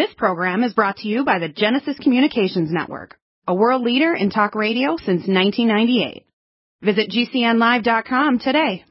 This program is brought to you by the Genesis Communications Network, a world leader in talk radio since 1998. Visit GCNlive.com today.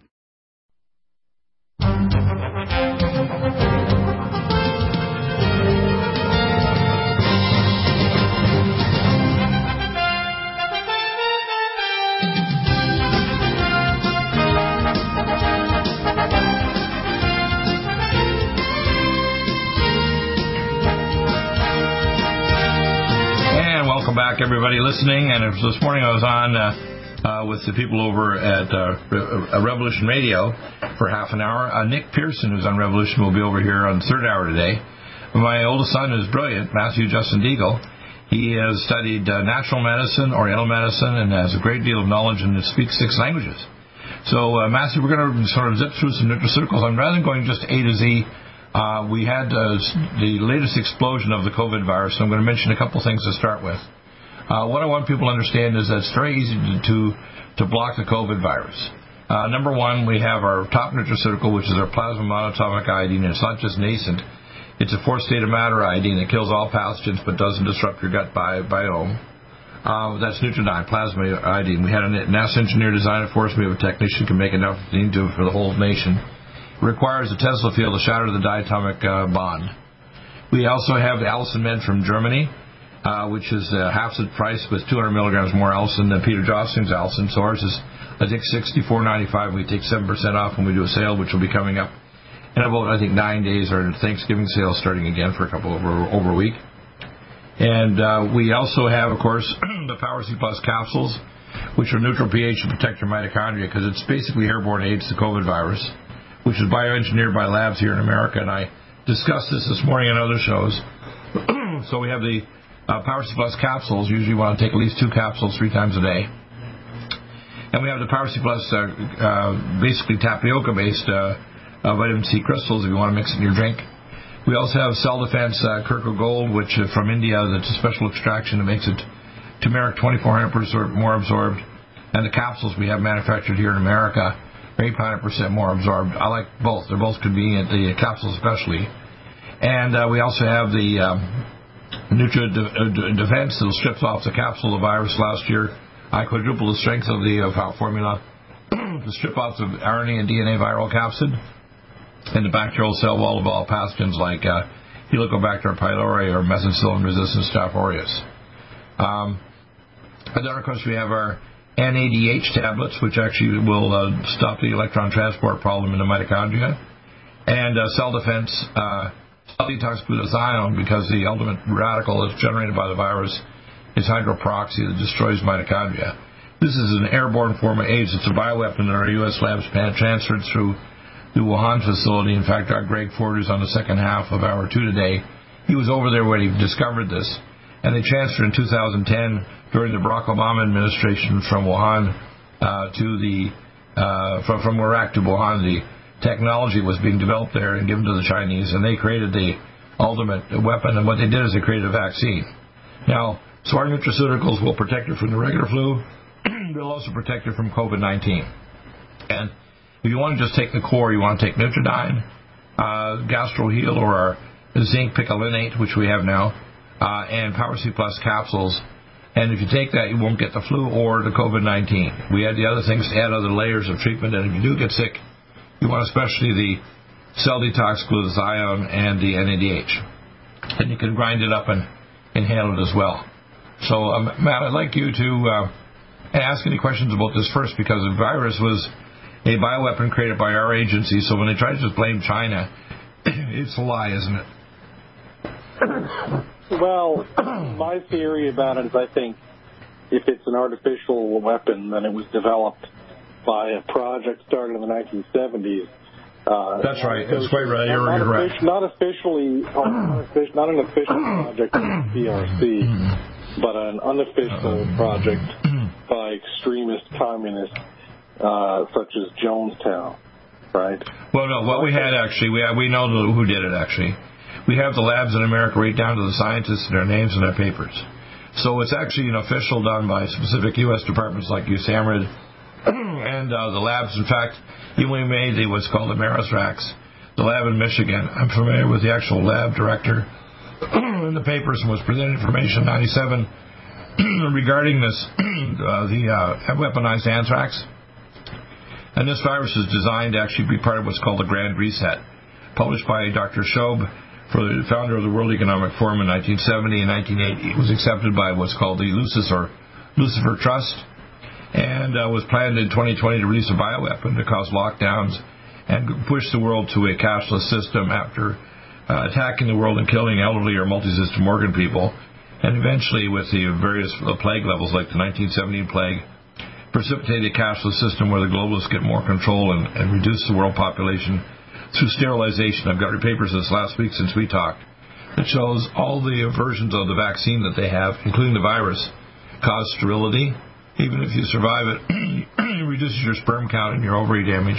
Welcome back, everybody listening. And this morning I was on with the people over at Revolution Radio for half an hour. Nick Pearson, who's on Revolution, will be over here on the third hour today. My oldest son is brilliant, Matthew Justin Deagle. He has studied natural medicine, Oriental medicine, and has a great deal of knowledge and speaks 6 languages. So, Matthew, we're going to sort of zip through some nutraceuticals. I'm rather than going just A to Z. We had the latest explosion of the COVID virus, so I'm going to mention a couple things to start with. What I want people to understand is that it's very easy to block the COVID virus. Number one, we have our top nutraceutical, which is our plasma monatomic iodine. And it's not just nascent. It's a 4th state of matter iodine that kills all pathogens but doesn't disrupt your gut biome. That's Nutridyne, plasma iodine. We had a NASA engineer design it for us. We have a technician who can make enough to do it for the whole nation. It requires a Tesla field to shatter the diatomic bond. We also have the Allicin Med from Germany, which is half the price with 200 milligrams more Allicin than Peter Josling's Allicin. So ours is, I think, $64.95. We take 7% off when we do a sale, which will be coming up in about, I think, 9 days. Our Thanksgiving sale starting again for a couple over a week. And we also have, of course, the Power C Plus capsules, which are neutral pH to protect your mitochondria, because it's basically airborne AIDS, the COVID virus, which is bioengineered by labs here in America. And I discussed this morning on other shows. So we have the Power C Plus capsules. Usually you want to take at least 2 capsules 3 times a day. And we have the Power C Plus basically tapioca-based vitamin C crystals if you want to mix it in your drink. We also have Cell Defense Kirko Gold, which from India, that's a special extraction that makes it turmeric 2,400% more absorbed. And the capsules we have manufactured here in America are 800% more absorbed. I like both. They're both convenient, the capsules especially. And we also have the Nutra Defense that strips off the capsule of the virus last year. I quadrupled the strength of the formula to strip off the RNA and DNA viral capsid and the bacterial cell wall of all pathogens like Helicobacter pylori or methicillin-resistant Staph aureus. And then, of course, we have our NADH tablets, which actually will stop the electron transport problem in the mitochondria. And Cell Defense Cell Detox glutathione, because the ultimate radical that's generated by the virus is hydroperoxy that destroys mitochondria. This is an airborne form of AIDS. It's a bioweapon that our U.S. labs transferred through the Wuhan facility. In fact, our Greg Ford, who's on the second half of Hour 2 today, he was over there when he discovered this. And they transferred in 2010 during the Barack Obama administration from Wuhan from Iraq to Wuhan. The technology was being developed there and given to the Chinese, and they created the ultimate weapon. And what they did is they created a vaccine. Now, so our nutraceuticals will protect you from the regular flu. They'll also protect you from COVID-19. And if you want to just take the core, you want to take Nutridyne, GastroHeal, or our zinc picolinate, which we have now, and Power C Plus capsules. And if you take that, you won't get the flu or the COVID-19. We had the other things to add other layers of treatment, and if you do get sick, you want especially the Cell Detox glutathione and the NADH. And you can grind it up and inhale it as well. So, Matt, I'd like you to ask any questions about this first, because the virus was a bioweapon created by our agency, so when they try to just blame China, it's a lie, isn't it? Well, my theory about it is I think if it's an artificial weapon, then it was developed by a project started in the 1970s. That's right. That's quite right. You're right. Not an official project of the PRC, but an unofficial project by extremist communists such as Jonestown, right? Well, no. What we had actually, we know who did it actually. We have the labs in America right down to the scientists and their names and their papers. So it's actually an official done by specific U.S. departments like USAMRIID and the labs. In fact, even we made what's called the Amerithrax, the lab in Michigan. I'm familiar with the actual lab director in the papers and was presented information in 97 regarding this, the weaponized anthrax. And this virus is designed to actually be part of what's called the Grand Reset, published by Dr. Shobe, for the founder of the World Economic Forum in 1970 and 1980. It was accepted by what's called the Lucifer Trust, and was planned in 2020 to release a bioweapon to cause lockdowns and push the world to a cashless system after attacking the world and killing elderly or multi-system organ people, and eventually with the various plague levels like the 1917 plague, precipitate a cashless system where the globalists get more control and reduce the world population through sterilization. I've got papers this last week since we talked that shows all the versions of the vaccine that they have, including the virus, cause sterility. Even if you survive it, it reduces your sperm count and your ovary damage.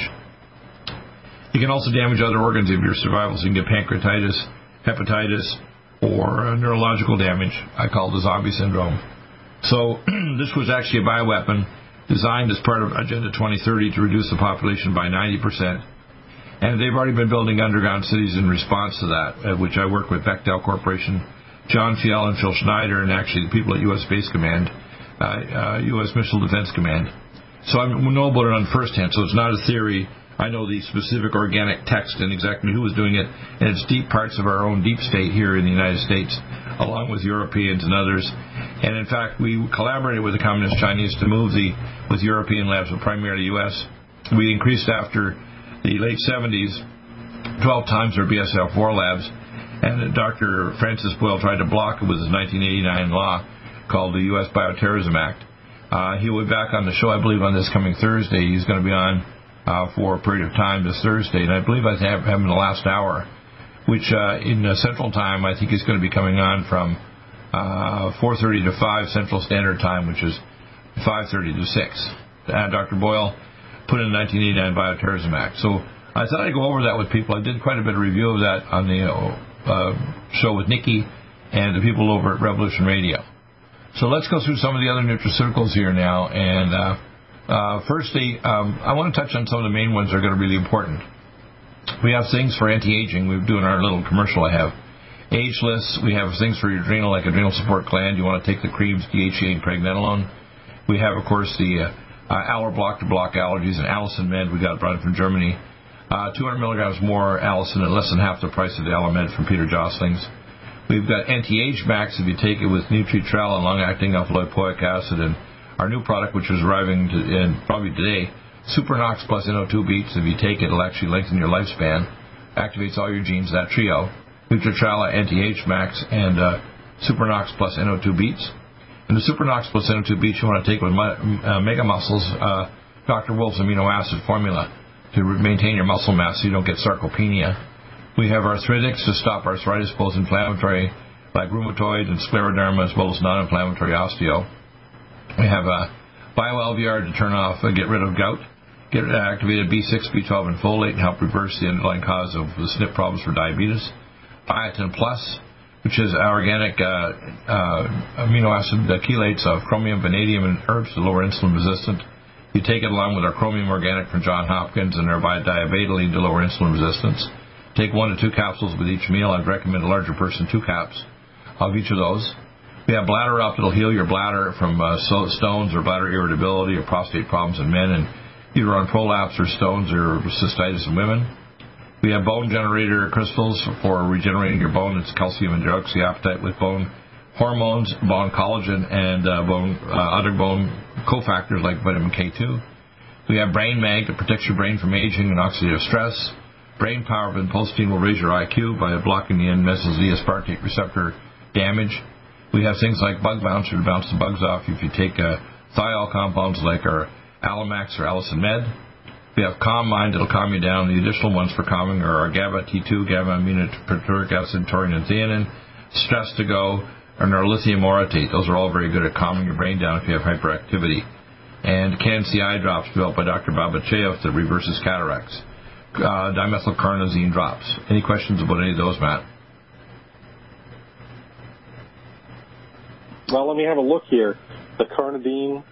You can also damage other organs of your survival, so you can get pancreatitis, hepatitis, or neurological damage. I call it the zombie syndrome. So this was actually a bioweapon designed as part of Agenda 2030 to reduce the population by 90%. And they've already been building underground cities in response to that, which I work with Bechtel Corporation, John Fiel and Phil Schneider, and actually the people at U.S. Space Command, U.S. Missile Defense Command. So I know about it on first hand, so it's not a theory. I know the specific organic text and exactly who was doing it, and it's deep parts of our own deep state here in the United States, along with Europeans and others. And in fact, we collaborated with the Communist Chinese to move with European labs, but primarily U.S. We increased after the late 70s, 12 times their BSL-4 labs, and Dr. Francis Boyle tried to block it with his 1989 law called the U.S. Bioterrorism Act. He will be back on the show, I believe, on this coming Thursday. He's going to be on for a period of time this Thursday, and I believe I have him in the last hour, which in Central Time, I think he's going to be coming on from 4:30 to 5 Central Standard Time, which is 5:30 to 6. Dr. Boyle put in the 1989 Bioterrorism Act. So I thought I'd go over that with people. I did quite a bit of review of that on the show with Nikki and the people over at Revolution Radio. So let's go through some of the other nutraceuticals here now. And firstly, I want to touch on some of the main ones that are going to be really important. We have things for anti-aging. We're doing our little commercial I have. Ageless. We have things for your adrenal, like adrenal support gland. You want to take the creams, DHEA and pregnenolone. We have, of course, the Aller Block to block allergies, and Allicin Med. We got it brought in from Germany. 200 milligrams more Allicin at less than half the price of the Alamed from Peter Josling's. We've got Anti-Age Max if you take it with Nutri-Trel and long-acting alpha-lipoic acid, and our new product, which is arriving probably today, Supernox plus NO2 beats. If you take it, it'll actually lengthen your lifespan, activates all your genes, that trio. Nutri-Trel, Anti-Age Max, and Supernox plus NO2 beats. And the Supernox plus NO2 beats you want to take with Mega Muscles, Dr. Wolf's amino acid formula to maintain your muscle mass so you don't get sarcopenia. We have arthritics to stop arthritis, both inflammatory like rheumatoid and scleroderma, as well as non-inflammatory osteo. We have BioLVR to turn off, get rid of gout, get activated B6, B12, and folate, and help reverse the underlying cause of the SNP problems for diabetes. Biotin Plus, which is organic amino acid chelates of chromium, vanadium, and herbs to lower insulin resistance. You take it along with our chromium organic from Johns Hopkins and our diabetoline to lower insulin resistance. Take 1 to 2 capsules with each meal. I'd recommend a larger person 2 caps of each of those. We have Bladder Up that'll heal your bladder from stones or bladder irritability or prostate problems in men, and uterine prolapse or stones or cystitis in women. We have Bone Generator crystals for regenerating your bone. It's calcium and deoxyapatite with bone hormones, bone collagen, and other bone cofactors like vitamin K2. We have Brain Mag that protects your brain from aging and oxidative stress. Brain Power Vinpolstein will raise your IQ by blocking the N-methyl Z-aspartate receptor damage. We have things like Bug Bouncer to bounce the bugs off if you take thiol compounds like our Alamax or Allicin Med. We have Calm Mind that'll calm you down. The additional ones for calming are our GABA T2, GABA aminobutyric acid, taurine, and theanine. Stress to Go, and our lithium orotate. Those are all very good at calming your brain down if you have hyperactivity. And Can-C eye drops developed by Dr. Babachev that reverses cataracts. Dimethylcarnosine drops. Any questions about any of those, Matt? Well, let me have a look here. The carnitine.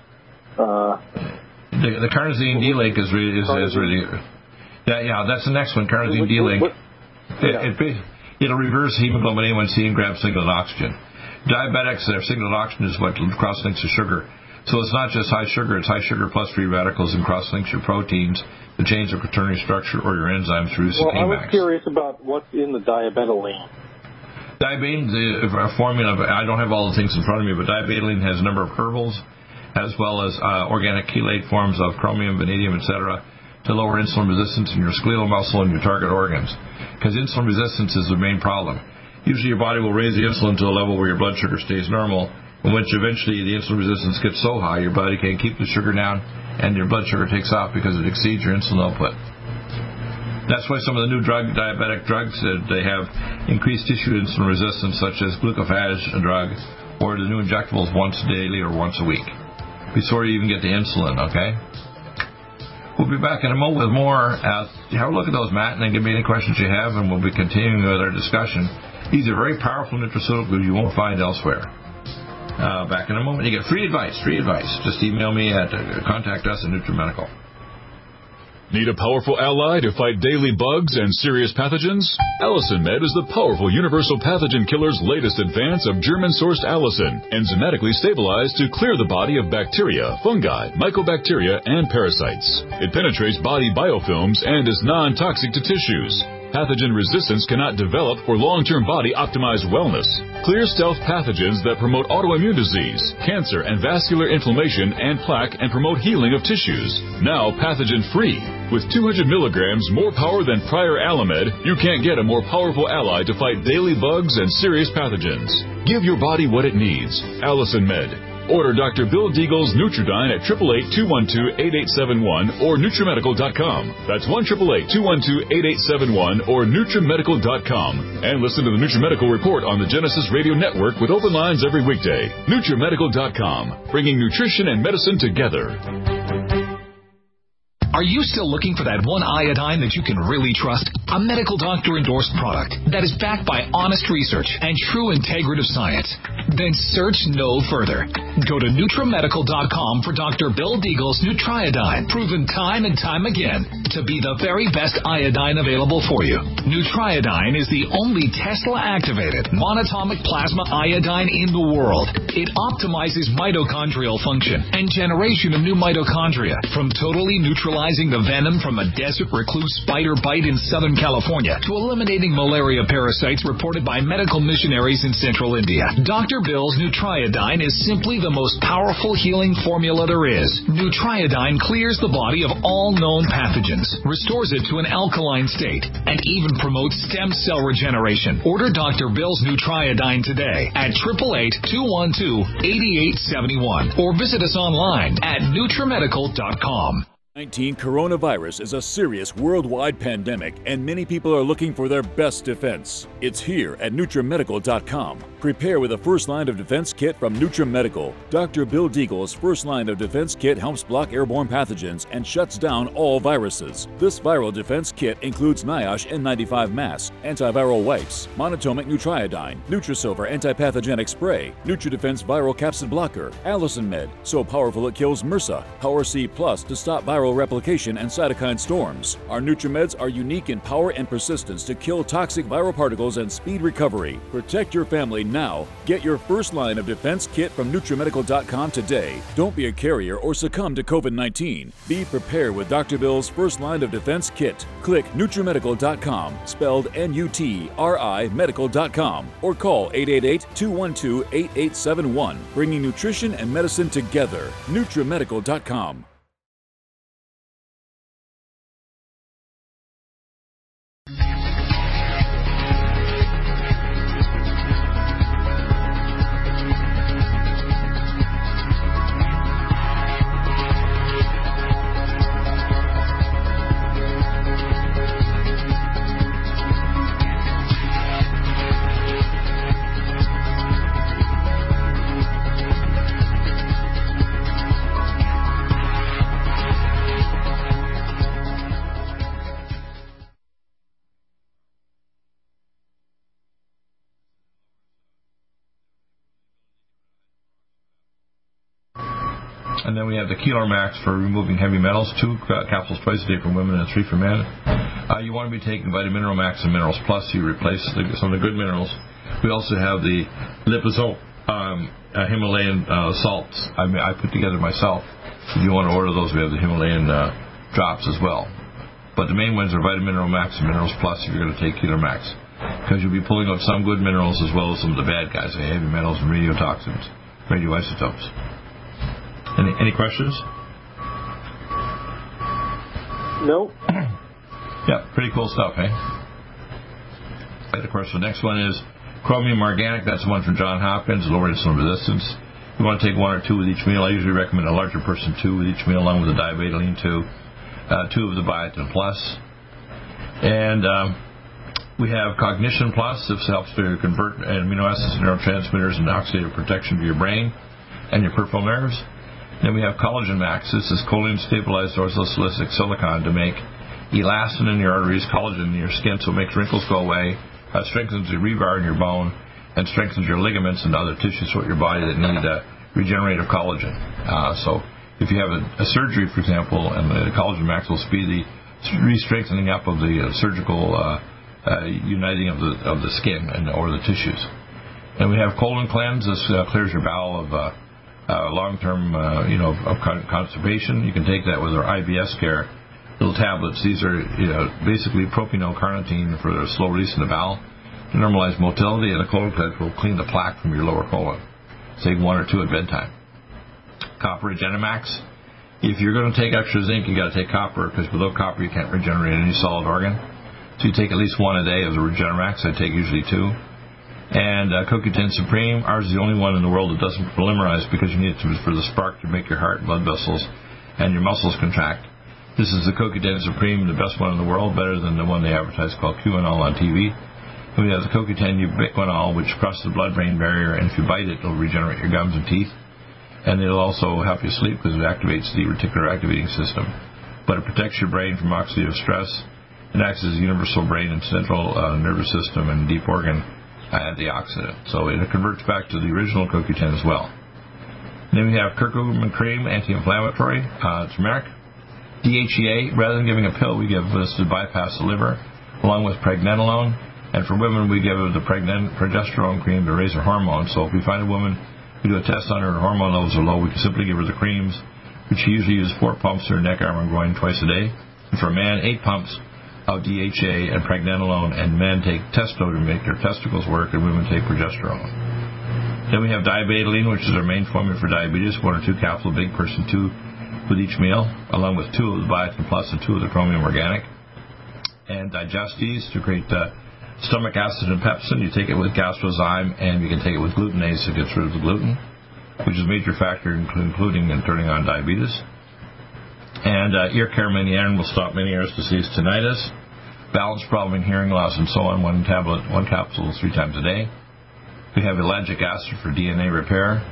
The carnosine D-Link is really yeah, that's the next one. Carnosine D-Link. It'll reverse hemoglobin A1C and grab signal oxygen. Diabetics, their signal oxygen is what cross-links to sugar. So it's not just high sugar, it's high sugar plus free radicals and cross-links your proteins to change the quaternary structure or your enzymes through Well, I was Emax. curious about what's in the diabetoline. Diabetoline, a formula, I don't have all the things in front of me, but diabetoline has a number of herbals as well as organic chelate forms of chromium, vanadium, etc., to lower insulin resistance in your skeletal muscle and your target organs. Because insulin resistance is the main problem. Usually your body will raise the insulin to a level where your blood sugar stays normal, and when eventually the insulin resistance gets so high, your body can't keep the sugar down, and your blood sugar takes off because it exceeds your insulin output. That's why some of the new diabetic drugs, they have increased tissue insulin resistance, such as glucophage drug, or the new injectables once daily or once a week, before you even get to insulin, okay? We'll be back in a moment with more. Have a look at those, Matt, and then give me any questions you have, and we'll be continuing with our discussion. These are very powerful nutraceuticals you won't find elsewhere. Back in a moment. You get free advice. Just email me at contact us at NutriMedical. Need a powerful ally to fight daily bugs and serious pathogens? Allicin Med is the powerful universal pathogen killer's latest advance of German-sourced allicin, enzymatically stabilized to clear the body of bacteria, fungi, mycobacteria, and parasites. It penetrates body biofilms and is non-toxic to tissues. Pathogen resistance cannot develop for long-term body-optimized wellness. Clear stealth pathogens that promote autoimmune disease, cancer, and vascular inflammation and plaque and promote healing of tissues. Now pathogen-free. With 200 milligrams more power than prior Alamed, you can't get a more powerful ally to fight daily bugs and serious pathogens. Give your body what it needs. Allicin Med. Order Dr. Bill Deagle's Nutridyne at 888-212-8871 or NutriMedical.com. That's 1-888-212-8871 or NutriMedical.com. And listen to the NutriMedical Report on the Genesis Radio Network with open lines every weekday. NutriMedical.com, bringing nutrition and medicine together. Are you still looking for that one iodine that you can really trust? A medical doctor-endorsed product that is backed by honest research and true integrative science? Then search no further. Go to NutriMedical.com for Dr. Bill Deagle's Nutriodine, proven time and time again to be the very best iodine available for you. Nutriodine is the only Tesla-activated monatomic plasma iodine in the world. It optimizes mitochondrial function and generation of new mitochondria from totally neutralizing the venom from a desert recluse spider bite in Southern California to eliminating malaria parasites reported by medical missionaries in Central India. Dr. Bill's Nutriodine is simply the most powerful healing formula there is. Nutriodine clears the body of all known pathogens, restores it to an alkaline state, and even promotes stem cell regeneration. Order Dr. Bill's Nutriodine today at 888-212-8871 or visit us online at NutriMedical.com. COVID-19 coronavirus is a serious worldwide pandemic, and many people are looking for their best defense. It's here at NutriMedical.com. Prepare with a first line of defense kit from NutriMedical. Dr. Bill Deagle's first line of defense kit helps block airborne pathogens and shuts down all viruses. This viral defense kit includes NIOSH N95 mask, antiviral wipes, monatomic Nutriodine, Nutrisilver antipathogenic spray, NutriDefense viral capsid blocker, Allicin Med, so powerful it kills MRSA, Power C Plus to stop viral replication and cytokine storms. Our NutriMeds are unique in power and persistence to kill toxic viral particles and speed recovery. Protect your family now. Get your first line of defense kit from NutriMedical.com today. Don't be a carrier or succumb to COVID-19. Be prepared with Dr. Bill's first line of defense kit. Click NutriMedical.com, spelled N-U-T-R-I Medical.com, or call 888-212-8871, bringing nutrition and medicine together. NutriMedical.com. And then we have the Keeler Max for removing heavy metals, 2 capsules twice a day for women and 3 for men. You want to be taking Vitamineral Max and Minerals Plus. You replace some of the good minerals. We also have the liposome Himalayan salts I put together myself. If you want to order those, we have the Himalayan drops as well. But the main ones are Vitamineral Max and Minerals Plus if you're going to take Keeler Max, because you'll be pulling out some good minerals as well as some of the bad guys, the heavy metals and radiotoxins, radioisotopes. Any questions? Nope. Yeah, pretty cool stuff, eh? And of course, the next one is Chromium Organic. That's the one from John Hopkins, lower insulin resistance. You want to take 1 or 2 with each meal. I usually recommend a larger person 2 with each meal, along with the Diabetoline 2, 2 of the Biotin Plus. And we have Cognition Plus. This helps to convert amino acids to neurotransmitters and oxidative protection to your brain and your peripheral nerves. Then we have Collagen Max. This is choline stabilized orthosilicic silicon to make elastin in your arteries, collagen in your skin, so it makes wrinkles go away, strengthens the rebar in your bone, and strengthens your ligaments and other tissues throughout your body that need regenerative collagen. So if you have a surgery, for example, and the Collagen Max will speed the re-strengthening up of the surgical uniting of the skin or the tissues. And we have Colon Cleanse. This clears your bowel of long-term, of constipation. You can take that with our IBS Care little tablets. These are basically propionyl carnitine for the slow release in the bowel to normalize motility, and a colon cleanse will clean the plaque from your lower colon. Take 1 or 2 at bedtime. Copper Regenemax. If you're going to take extra zinc, you got to take copper, because without copper you can't regenerate any solid organ. So you take at least 1 a day as a Regenemax. I take usually 2. And CoQ10 Supreme. Ours is the only one in the world that doesn't polymerize, because you need it for the spark to make your heart and blood vessels and your muscles contract. This is the CoQ10 Supreme, the best one in the world, better than the one they advertise called QAnol on TV. And we have the CoQ10 Ubiquinol, which crosses the blood-brain barrier, and if you bite it, it'll regenerate your gums and teeth. And it'll also help you sleep because it activates the reticular activating system. But it protects your brain from oxidative stress. It acts as a universal brain and central nervous system and deep organ antioxidant. So it converts back to the original CoQ10 as well. And then we have Curcumin Cream, anti-inflammatory. It's turmeric. DHEA, rather than giving a pill, we give this to bypass the liver, along with pregnenolone. And for women, we give the progesterone cream to raise her hormones. So if we find a woman, we do a test on her hormone levels are low, we can simply give her the creams, which she usually uses 4 pumps to her neck, arm, and groin twice a day. And for a man, 8 pumps of DHEA and pregnenolone, and men take testo to make their testicles work, and women take progesterone. Then we have Diabetoline, which is our main formula for diabetes, 1 or 2 capsules, big person 2 with each meal, along with 2 of the Biotin Plus and 2 of the Chromium Organic. And Digestes to create stomach acid and pepsin. You take it with Gastrozyme, and you can take it with glutenase to get rid of the gluten, which is a major factor including in turning on diabetes. And Ear Care Mini Iron will stop Meniere's disease, tinnitus, balance problem, hearing loss, and so on. 1 capsule 3 times a day. We have Ellagic Acid for DNA repair.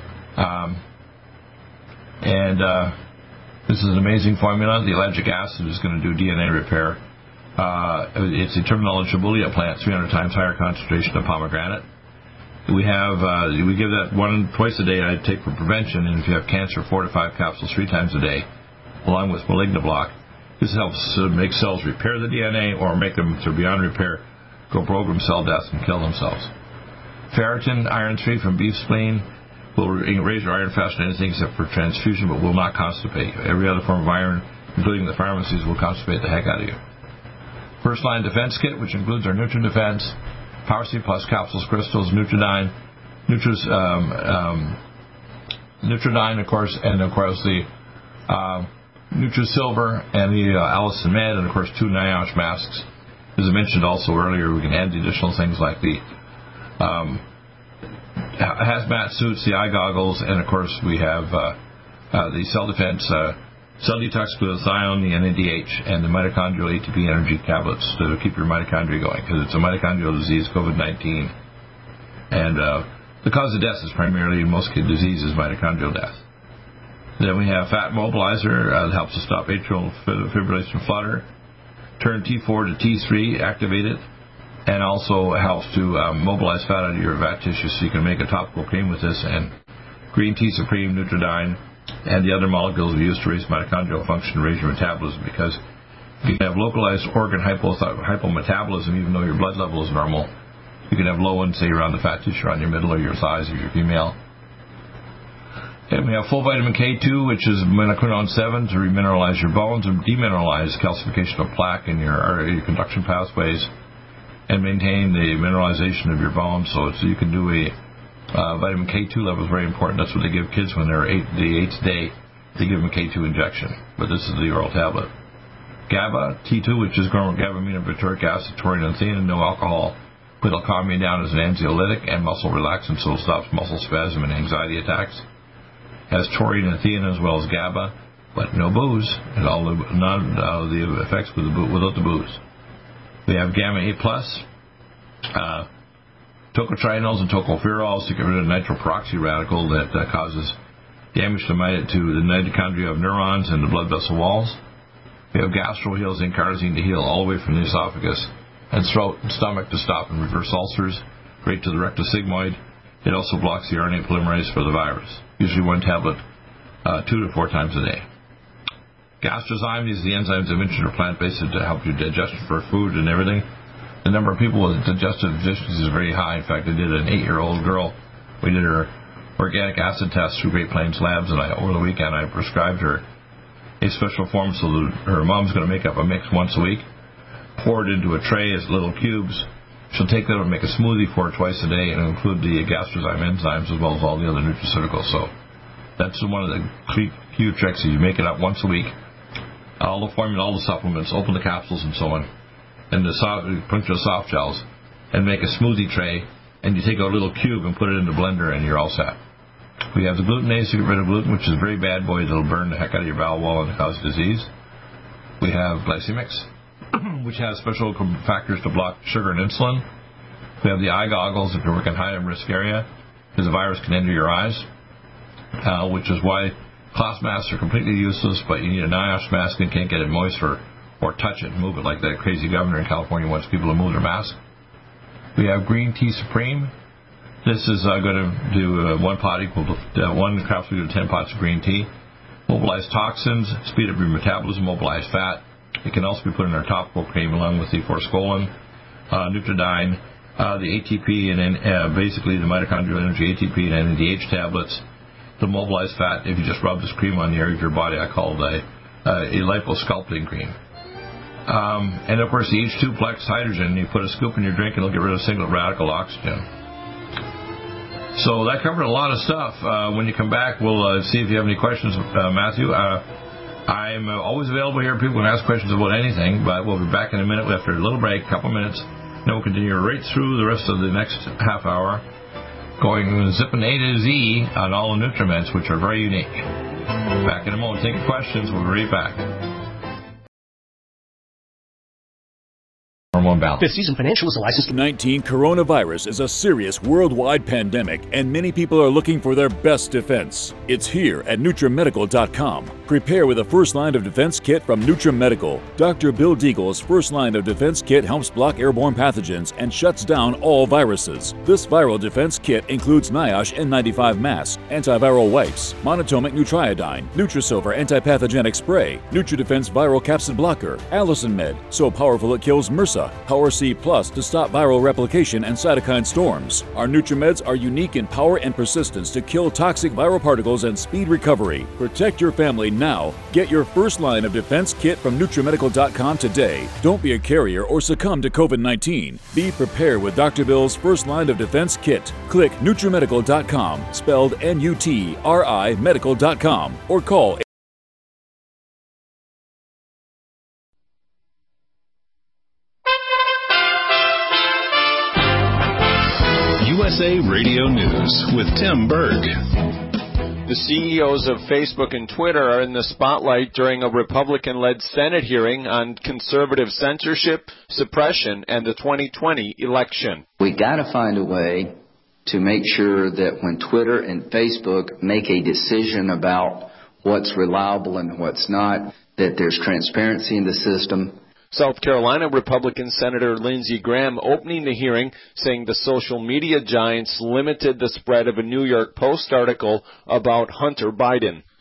This is an amazing formula. The ellagic acid is going to do DNA repair. It's a terminal Shibuya plant, 300 times higher concentration of pomegranate. We give that 2 a day I take for prevention, and if you have cancer, 4 to 5 capsules 3 times a day, along with Malignoblock. This helps make cells repair the DNA or make them, to beyond repair, go program cell death and kill themselves. Ferritin, iron-3 from beef spleen, will raise your iron faster than anything except for transfusion, but will not constipate. Every other form of iron, including the pharmacies, will constipate the heck out of you. First Line Defense Kit, which includes our Nutri Defense, Power C Plus capsules, crystals, Nutridyne, Nutridyne, of course, and of course the Nutrisilver and the Allison Med, and of course 2 NIOSH masks. As I mentioned also earlier, we can add the additional things like the hazmat suits, the eye goggles, and of course we have the cell defense, cell detox glutathione, the NADH, and the mitochondrial ATP energy tablets to keep your mitochondria going, because it's a mitochondrial disease, COVID-19, and the cause of death is primarily, in most diseases, mitochondrial death. Then we have Fat Mobilizer that helps to stop atrial fibrillation flutter, turn T4 to T3, activate it, and also helps to mobilize fat out of your fat tissue, so you can make a topical cream with this, and Green Tea Supreme, Nutridyne, and the other molecules we use to raise mitochondrial function, raise your metabolism, because You can have localized organ hypometabolism even though your blood level is normal. You can have low ones, say, around the fat tissue on your middle or your thighs if you're female. And we have full vitamin K2, which is minoquinone 7 to remineralize your bones and demineralize calcification of plaque in your conduction pathways and maintain the mineralization of your bones. So you can do a vitamin K2 level is very important. That's what they give kids when they're the 8th day. They give them a K2 injection, but this is the oral tablet. GABA, T2, which is GABA-aminobutyric acid, taurine, and theanine, no alcohol. But it'll calm you down as an anxiolytic and muscle relaxant, so it stops muscle spasm and anxiety attacks. Has taurine and theanine as well as GABA, but no booze, and none of the effects without the booze. We have Gamma A+, tocotrienols and tocopherols to get rid of nitroperoxy radical that causes damage to the mitochondria of neurons and the blood vessel walls. We have GastroHeal zinc carnosine to heal all the way from the esophagus and throat and stomach to stop and reverse ulcers, right to the rectosigmoid. It also blocks the RNA polymerase for the virus, usually one tablet 2 to 4 times a day. Gastrozyme, these are the enzymes I mentioned are plant-based to help you digest for food and everything. The number of people with digestive deficiencies is very high. In fact, I did an 8-year-old girl. We did her organic acid test through Great Plains Labs, and over the weekend I prescribed her a special form so that her mom's going to make up a mix once a week, pour it into a tray as little cubes. She'll take that and make a smoothie for it twice a day and include the gastrozyme enzymes as well as all the other nutraceuticals. So that's one of the few tricks. You make it up once a week. All the formula, all the supplements, open the capsules and so on, and put the soft gels, and make a smoothie tray, and you take a little cube and put it in the blender, and you're all set. We have the glutenase to get rid of gluten, which is a very bad boy that'll burn the heck out of your bowel wall and cause disease. We have glycemics, which has special factors to block sugar and insulin. We have the eye goggles if you're working high risk area, because the virus can enter your eyes, which is why cloth masks are completely useless, but you need a NIOSH mask and can't get it moist or touch it and move it like that crazy governor in California wants people to move their mask. We have Green Tea Supreme. This is going to do 1 pot equal to 1 capsule to 10 pots of green tea. Mobilize toxins, speed up your metabolism, mobilize fat. It can also be put in our topical cream along with the forskolin, Nutridyne, the ATP, and then basically the mitochondrial energy ATP and NADH tablets. To mobilize fat, if you just rub this cream on the area of your body, I call it a liposculpting cream. And of course the H2 Plex hydrogen, you put a scoop in your drink and it'll get rid of single radical oxygen. So that covered a lot of stuff. When you come back, we'll see if you have any questions, Matthew. I'm always available here. People can ask questions about anything, but we'll be back in a minute after a little break, a couple minutes. Then we'll continue right through the rest of the next half hour, going zipping A to Z on all the nutriments, which are very unique. Back in a moment. Take questions. We'll be right back. Fifth Season Financial is a licensed. COVID-19 coronavirus is a serious worldwide pandemic, and many people are looking for their best defense. It's here at NutriMedical.com. Prepare with a first line of defense kit from NutriMedical. Dr. Bill Deagle's first line of defense kit helps block airborne pathogens and shuts down all viruses. This viral defense kit includes NIOSH N95 mask, antiviral wipes, monotomic Nutriodine, Nutrisilver antipathogenic spray, NutriDefense viral capsid blocker, Allison Med, so powerful it kills MRSA, Power C Plus to stop viral replication and cytokine storms. Our NutriMeds are unique in power and persistence to kill toxic viral particles and speed recovery. Protect your family now. Get your first line of defense kit from NutriMedical.com today. Don't be a carrier or succumb to COVID-19. Be prepared with Dr. Bill's first line of defense kit. Click NutriMedical.com, spelled N-U-T-R-I medical.com, or call USA Radio News with Tim Berg. The CEOs of Facebook and Twitter are in the spotlight during a Republican-led Senate hearing on conservative censorship, suppression, and the 2020 election. We got to find a way to make sure that when Twitter and Facebook make a decision about what's reliable and what's not, that there's transparency in the system. South Carolina Republican Senator Lindsey Graham opening the hearing, saying the social media giants limited the spread of a New York Post article about Hunter Biden.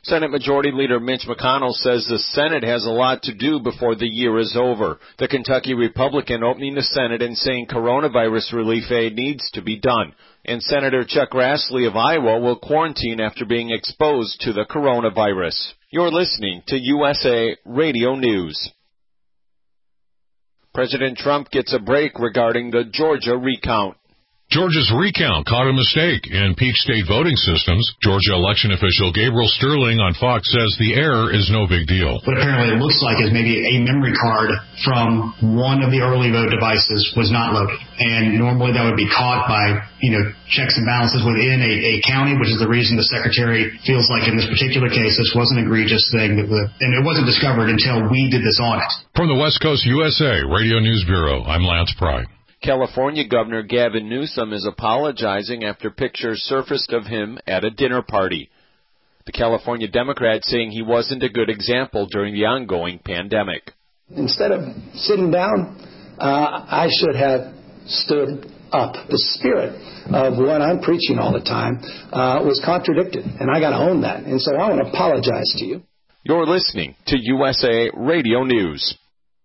Senate Majority Leader Mitch McConnell says the Senate has a lot to do before the year is over. The Kentucky Republican opening the Senate and saying coronavirus relief aid needs to be done. And Senator Chuck Grassley of Iowa will quarantine after being exposed to the coronavirus. You're listening to USA Radio News. President Trump gets a break regarding the Georgia recount. Georgia's recount caught a mistake in peak state voting systems. Georgia election official Gabriel Sterling on Fox says the error is no big deal. What apparently it looks like is maybe a memory card from one of the early vote devices was not loaded. And normally that would be caught by, checks and balances within a county, which is the reason the secretary feels like in this particular case this was an egregious thing. And it wasn't discovered until we did this audit. From the West Coast USA Radio News Bureau, I'm Lance Pry. California Governor Gavin Newsom is apologizing after pictures surfaced of him at a dinner party. The California Democrat saying he wasn't a good example during the ongoing pandemic. Instead of sitting down, I should have stood up. The spirit of what I'm preaching all the time was contradicted, and I got to own that. And so I want to apologize to you. You're listening to USA Radio News.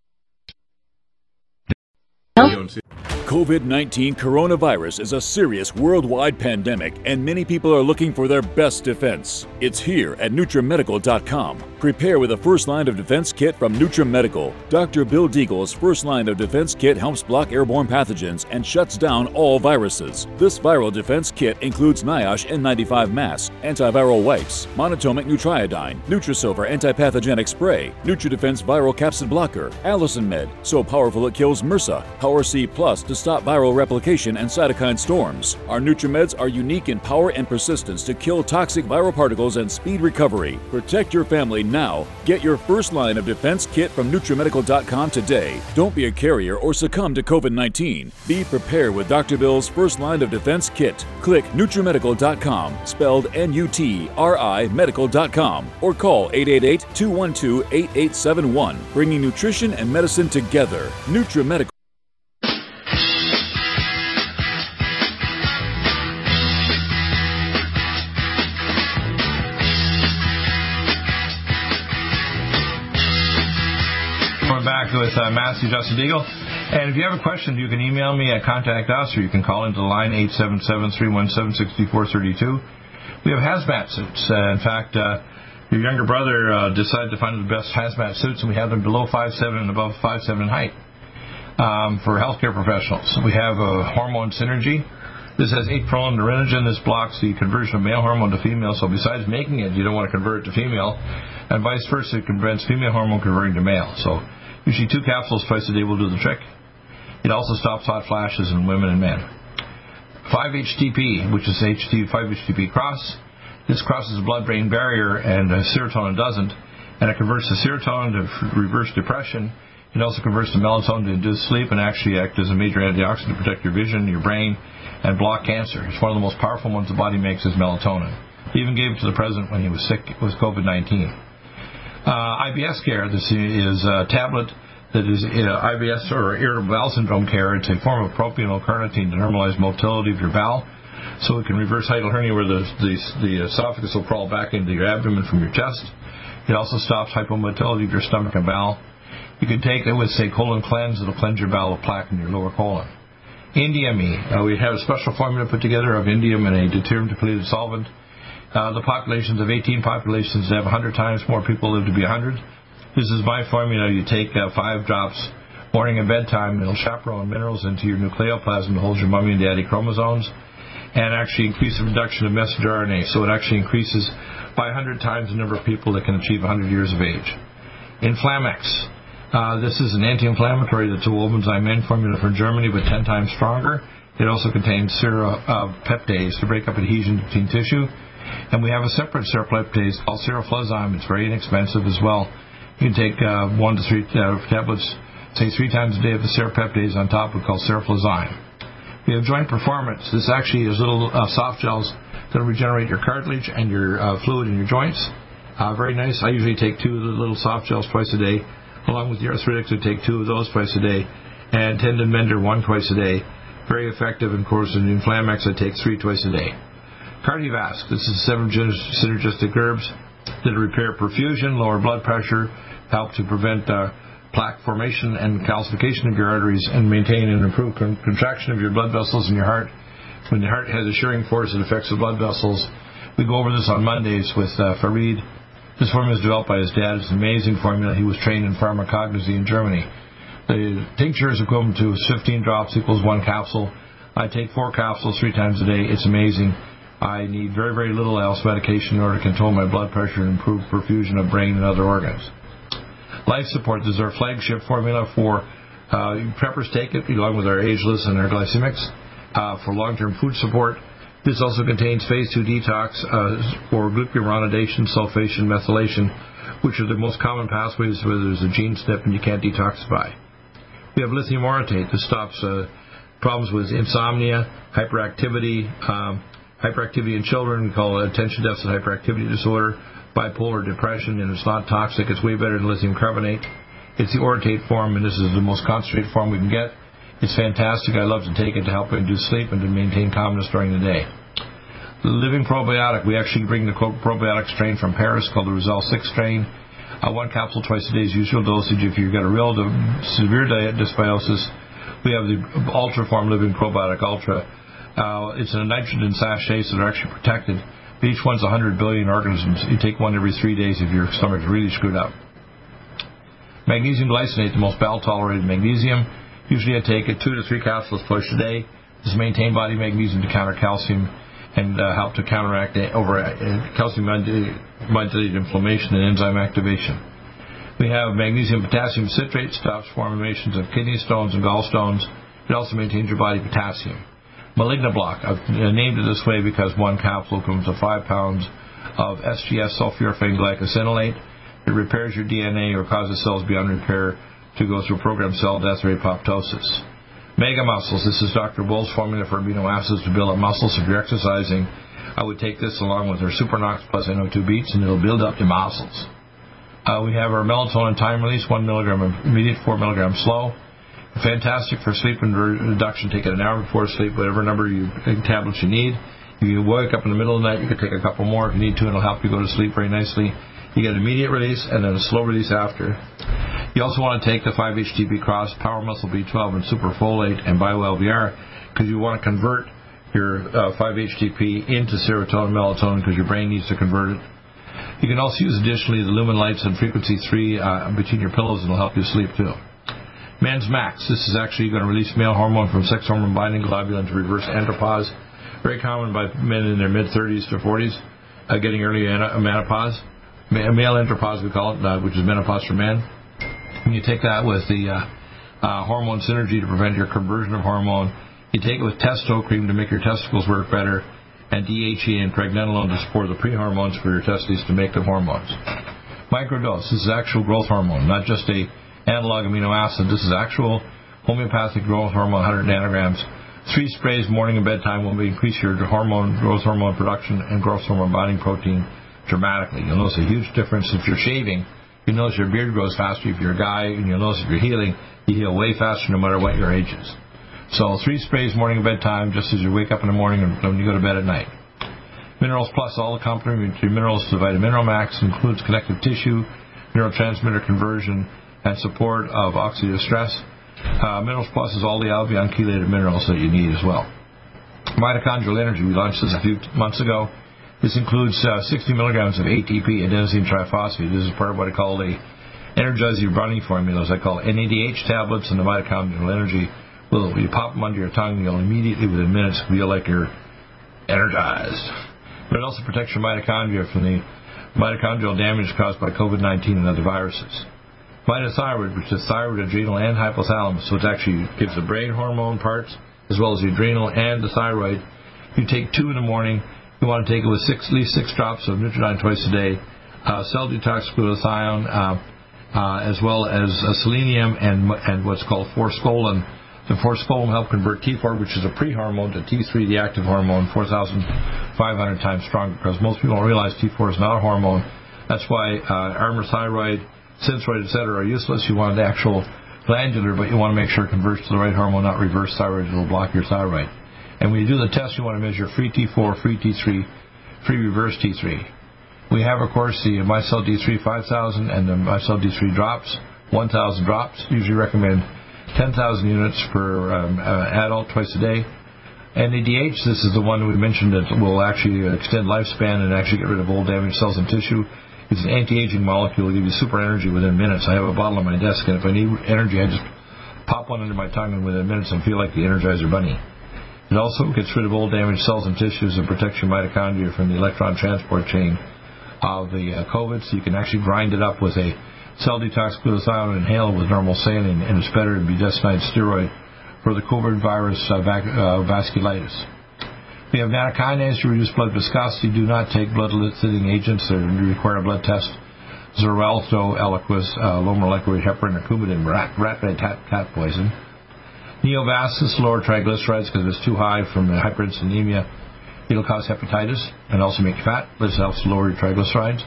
COVID-19 coronavirus is a serious worldwide pandemic, and many people are looking for their best defense. It's here at NutriMedical.com. Prepare with a first line of defense kit from NutriMedical. Dr. Bill Deagle's first line of defense kit helps block airborne pathogens and shuts down all viruses. This viral defense kit includes NIOSH N95 mask, antiviral wipes, monatomic Nutriodine, Nutrisilver antipathogenic spray, NutriDefense viral capsid blocker, Allison Med, so powerful it kills MRSA, Power C Plus to stop viral replication and cytokine storms. Our NutriMeds are unique in power and persistence to kill toxic viral particles and speed recovery. Protect your family now. Get your first line of defense kit from NutriMedical.com today. Don't be a carrier or succumb to COVID-19. Be prepared with Dr. Bill's first line of defense kit. Click NutriMedical.com, spelled N-U-T-R-I Medical.com, or call 888-212-8871. Bringing nutrition and medicine together. NutriMedical. Back with Matthew Justin Deagle. And if you have a question, you can email me at contact us, or you can call into the line 877-317-6432. We have hazmat suits. In fact, your younger brother decided to find the best hazmat suits, and we have them below 5'7" and above 5'7" in height for healthcare professionals. We have hormone synergy. This has 8-prolin-derinogen. This blocks the conversion of male hormone to female, so besides making it, you don't want to convert it to female, and vice versa, it prevents female hormone converting to male. So usually 2 capsules twice a day will do the trick. It also stops hot flashes in women and men. 5-HTP, which is 5-HTP cross. This crosses the blood-brain barrier, and serotonin doesn't, and it converts the serotonin to reverse depression. It also converts the melatonin to induce sleep and actually act as a major antioxidant to protect your vision, your brain, and block cancer. It's one of the most powerful ones the body makes is melatonin. He even gave it to the president when he was sick with COVID-19. IBS care, this is a tablet that is IBS or irritable bowel syndrome care. It's a form of propionyl carnitine to normalize motility of your bowel, so it can reverse hiatal hernia where the esophagus will crawl back into your abdomen from your chest. It also stops hypomotility of your stomach and bowel. You can take it with, say, colon cleanse. It'll cleanse your bowel of plaque in your lower colon. Indium E. We have a special formula put together of indium and a deuterium depleted solvent. The populations of 18 populations have 100 times more people live to be 100. This is my formula. You take 5 drops morning and bedtime. It'll chaperone minerals into your nucleoplasm to hold your mommy and daddy chromosomes and actually increase the reduction of messenger RNA. So it actually increases by 100 times the number of people that can achieve 100 years of age. Inflamex. This is an anti-inflammatory that's a Wolfenzyme N formula from Germany, but 10 times stronger. It also contains serapeptase to break up adhesion between tissue. And we have a separate serapeptase called seroflozyme. It's very inexpensive as well. You can take 1 to 3 tablets, say 3 times a day of the serapeptase on top of called seroflozyme. We have joint performance. This actually is little soft gels that regenerate your cartilage and your fluid in your joints. Very nice. I usually take 2 of the little soft gels twice a day. Along with the arthritic, I take 2 of those twice a day, and tendon mender 1 twice a day. Very effective. And of course, in Inflamex, I take 3 twice a day. Cardiovasc. This is 7 synergistic herbs. that repair perfusion, lower blood pressure, help to prevent plaque formation and calcification of your arteries, and maintain and improve contraction of your blood vessels in your heart. When the heart has a shearing force, it affects the blood vessels. We go over this on Mondays with Farid. This formula was developed by his dad. It's an amazing formula. He was trained in pharmacognosy in Germany. The tincture is equivalent to 15 drops equals 1 capsule. I take 4 capsules 3 times a day. It's amazing. I need very, very little else medication in order to control my blood pressure and improve perfusion of brain and other organs. Life Support. This is our flagship formula for preppers take it along with our ageless and our glycemics for long-term food support. This also contains phase 2 detox for glucuronidation, sulfation, methylation, which are the most common pathways where there's a gene SNP and you can't detoxify. We have lithium orotate. This stops problems with insomnia, hyperactivity, hyperactivity in children. We call it attention deficit hyperactivity disorder, bipolar depression, and it's not toxic. It's way better than lithium carbonate. It's the orotate form, and this is the most concentrated form we can get. It's fantastic. I love to take it to help induce sleep and to maintain calmness during the day. The living probiotic, we actually bring the probiotic strain from Paris called the Roselle 6 strain. 1 capsule twice a day is usual dosage. If you've got a real severe dysbiosis, we have the Ultra form Living Probiotic Ultra. It's in a nitrogen sachet, so they're actually protected. But each one's 100 billion organisms. You take one every 3 days if your stomach's really screwed up. Magnesium glycinate, the most well-tolerated magnesium. Usually I take it 2 to 3 capsules twice a day. This maintain body magnesium to counter calcium and help to counteract calcium-mediated inflammation and enzyme activation. We have magnesium potassium citrate, stops formations of kidney stones and gallstones. It also maintains your body potassium. Malignoblock, I've named it this way because 1 capsule comes to 5 pounds of SGS, sulforaphane glycosinolate. It repairs your DNA or causes cells beyond repair to go through programmed cell death or apoptosis. Mega Muscles, this is Dr. Bull's formula for amino acids to build up muscles. If you're exercising, I would take this along with our Supernox plus NO2 beats, and it'll build up your muscles. We have our melatonin time release, 1 milligram immediate, 4 milligram slow. Fantastic for sleep and reduction. Take it an hour before sleep, whatever number tablets you need. If you wake up in the middle of the night, you can take a couple more if you need to, and it'll help you go to sleep very nicely. You get immediate release and then a slow release after. You also want to take the 5-HTP Cross, Power Muscle B12, and Super Folate and BioLVR because you want to convert your 5-HTP into serotonin, melatonin because your brain needs to convert it. You can also use additionally the Lumen Lights and Frequency 3 between your pillows, and it'll help you sleep too. Men's Max, this is actually going to release male hormone from sex hormone binding globulin to reverse andropause. Very common by men in their mid-30s to 40s, getting early menopause. Male andropause, we call it, which is menopause for men. And you take that with the hormone synergy to prevent your conversion of hormone. You take it with testo cream to make your testicles work better, and DHEA and pregnenolone to support the pre-hormones for your testes to make the hormones. Microdose, this is actual growth hormone, not just a analog amino acid. This is actual homeopathic growth hormone, 100 nanograms. 3 sprays morning and bedtime will increase your growth hormone production and growth hormone binding protein dramatically. You'll notice a huge difference if you're shaving. You'll notice your beard grows faster if you're a guy, and you'll notice if you're healing, you heal way faster no matter what your age is. So 3 sprays morning and bedtime just as you wake up in the morning and when you go to bed at night. Minerals Plus, all the complementary minerals to Vitamineral Max, includes connective tissue, neurotransmitter conversion, and support of oxidative stress. Minerals Plus is all the albion chelated minerals that you need as well. Mitochondrial Energy, we launched this a few months ago. This includes 60 milligrams of ATP, adenosine triphosphate. This is part of what I call the Energize Your Body formulas. I call NADH tablets, and the Mitochondrial Energy. Well, you pop them under your tongue, and you'll immediately, within minutes, feel like you're energized. But it also protects your mitochondria from the mitochondrial damage caused by COVID-19 and other viruses. Mitothyroid, which is thyroid, adrenal, and hypothalamus, so it actually gives the brain hormone parts as well as the adrenal and the thyroid. You take 2 in the morning. You want to take it with at least 6 drops of Nutridyne twice a day, cell detox glutathione, as well as selenium and what's called forskolin. The forskolin help convert T4, which is a pre-hormone, to T3, the active hormone, 4,500 times stronger, because most people don't realize T4 is not a hormone. That's why Armour thyroid, Synthroid, etc. are useless. You want the actual glandular, but you want to make sure it converts to the right hormone, not reverse thyroid. It'll block your thyroid. And when you do the test, you want to measure free T4, free T3, free reverse T3. We have, of course, the MyCell D3 5000 and the MyCell D3 drops, 1,000 drops. Usually recommend 10,000 units per adult twice a day. NADH, this is the one we mentioned that will actually extend lifespan and actually get rid of old damaged cells and tissue. It's an anti-aging molecule. It'll give you super energy within minutes. I have a bottle on my desk, and if I need energy, I just pop one under my tongue, and within minutes I feel like the Energizer Bunny. It also gets rid of old damaged cells and tissues and protects your mitochondria from the electron transport chain of the COVID, so you can actually grind it up with a cell detox glutathione and inhale it with normal saline, and it's better than budesonide steroid for the COVID virus vasculitis. We have nattokinase to reduce blood viscosity. Do not take blood-thinning agents that require a blood test. Xarelto, Eliquis, low molecular heparin, or Coumadin, rat poison. Neovascus, lower triglycerides because if it's too high from hyperinsulinemia, it'll cause hepatitis and also make you fat. This helps lower your triglycerides.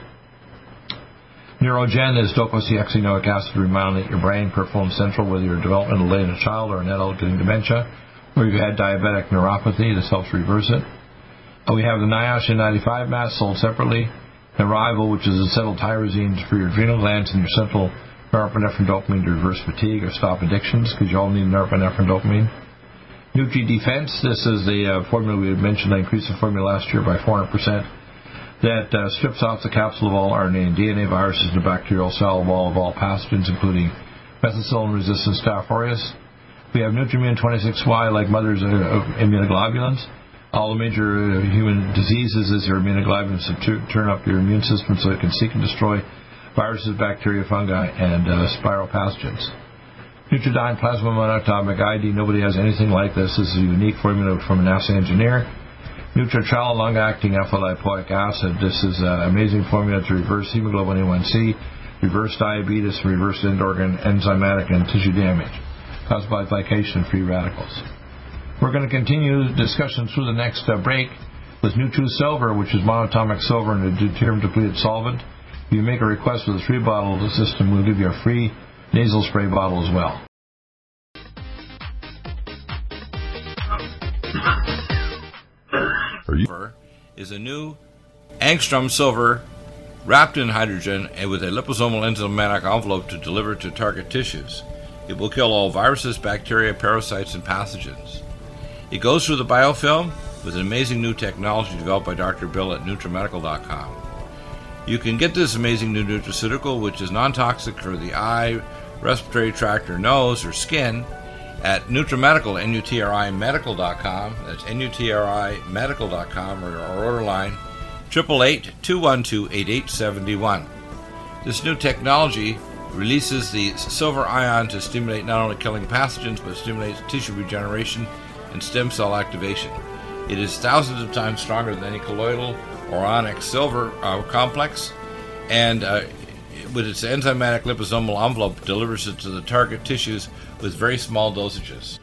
Neurogen is docosahexaenoic acid to remyelinate your brain, peripheral and central, whether you're developmental delay in a child or an adult getting dementia, or you've had diabetic neuropathy. This helps reverse it. We have the NIOSH N95 mask sold separately. Arrival, which is acetyltyrosine for your adrenal glands and your central norepinephrine dopamine to reverse fatigue or stop addictions, because you all need norepinephrine dopamine. Nutri-Defense, this is the formula we had mentioned. I increased the formula last year by 400%. That strips off the capsule of all RNA and DNA viruses in the bacterial cell wall of all pathogens, including methicillin-resistant Staph aureus. We have Nutrimune 26Y, like mother's immunoglobulins. All the major human diseases is your immunoglobulins to turn up your immune system so it can seek and destroy viruses, bacteria, fungi, and spiral pathogens. Nutridyne Plasma Monatomic ID. Nobody has anything like this. This is a unique formula from a NASA engineer. Nutritrel, long-acting alpha-lipoic acid. This is an amazing formula to reverse hemoglobin A1C, reverse diabetes, and reverse end-organ enzymatic and tissue damage caused by glycation and free radicals. We're going to continue the discussion through the next break with Nutru Silver, which is monatomic silver and a deuterium-depleted solvent. If you make a request for the 3-bottle system, we'll give you a free nasal spray bottle as well. Is a new angstrom silver wrapped in hydrogen and with a liposomal enzymatic envelope to deliver to target tissues. It will kill all viruses, bacteria, parasites, and pathogens. It goes through the biofilm with an amazing new technology developed by Dr. Bill at NutriMedical.com. You can get this amazing new nutraceutical, which is non-toxic for the eye, respiratory tract, or nose, or skin, at NutriMedical, NutriMedical.com. That's NutriMedical.com, or our order line 888-212-8871. This new technology releases the silver ion to stimulate not only killing pathogens, but stimulates tissue regeneration and stem cell activation. It is thousands of times stronger than any colloidal or onyx silver complex, and with its enzymatic liposomal envelope, delivers it to the target tissues with very small dosages.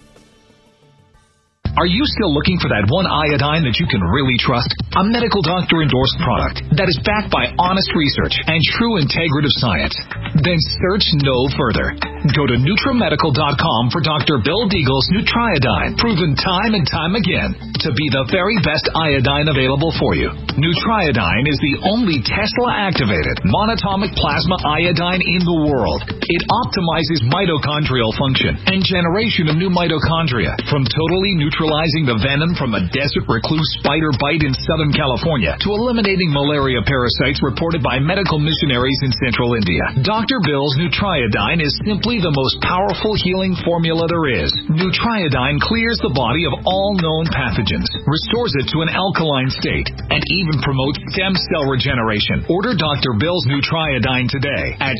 Are you still looking for that one iodine that you can really trust? A medical doctor endorsed product that is backed by honest research and true integrative science? Then search no further. Go to NutriMedical.com for Dr. Bill Deagle's Nutriodine, proven time and time again to be the very best iodine available for you. Nutriodine is the only Tesla-activated monatomic plasma iodine in the world. It optimizes mitochondrial function and generation of new mitochondria, from totally neutralizing the venom from a desert recluse spider bite in Southern California to eliminating malaria parasites reported by medical missionaries in Central India. Dr. Bill's Nutriodine is simply the most powerful healing formula there is. Nutriodine clears the body of all known pathogens, restores it to an alkaline state, and even promotes stem cell regeneration. Order Dr. Bill's Nutriodine today at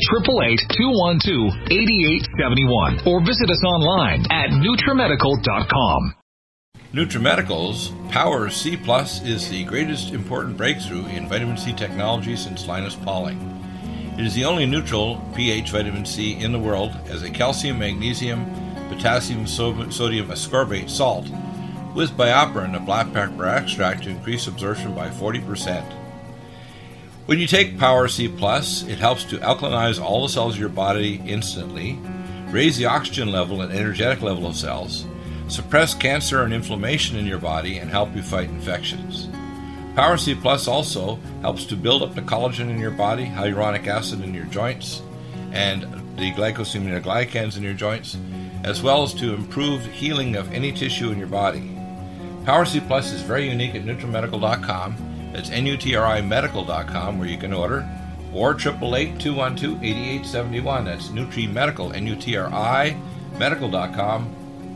888-212-8871 or visit us online at NutriMedical.com. NutriMedical's Power C Plus is the greatest important breakthrough in vitamin C technology since Linus Pauling. It is the only neutral pH vitamin C in the world as a calcium, magnesium, potassium, sodium ascorbate salt with BioPerine, a black pepper extract, to increase absorption by 40%. When you take Power C Plus, it helps to alkalinize all the cells of your body instantly, raise the oxygen level and energetic level of cells, suppress cancer and inflammation in your body, and help you fight infections. Power C Plus also helps to build up the collagen in your body, hyaluronic acid in your joints, and the glycosaminoglycans in your joints, as well as to improve healing of any tissue in your body. Power C Plus is very unique at NutriMedical.com. It's NutriMedical.com where you can order, or 888-212-8871. That's NutriMedical, NUTRI, medical.com.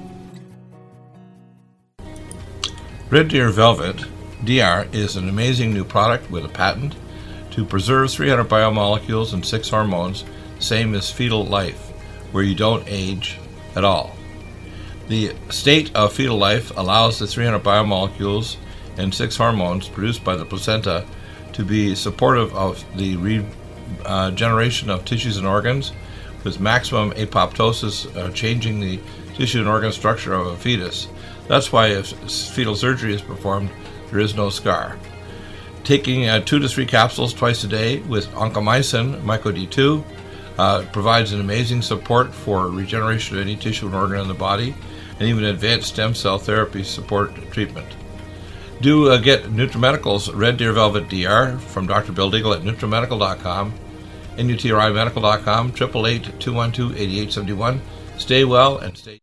Red Deer Velvet DR is an amazing new product with a patent to preserve 300 biomolecules and 6 hormones, same as fetal life, where you don't age at all. The state of fetal life allows the 300 biomolecules and 6 hormones produced by the placenta to be supportive of the regeneration of tissues and organs, with maximum apoptosis, changing the tissue and organ structure of a fetus. That's why if fetal surgery is performed, there is no scar. Taking 2 to 3 capsules twice a day with oncomycin, MycoD2, provides an amazing support for regeneration of any tissue and organ in the body, and even advanced stem cell therapy support treatment. Do get NutriMedical's Red Deer Velvet DR from Dr. Bill Deagle at NutriMedical.com, NUTRIMedical.com, 888-212-8871. Stay well and stay.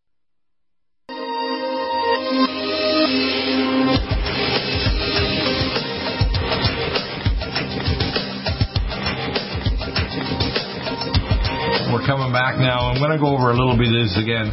We're coming back now. I'm going to go over a little bit of this again.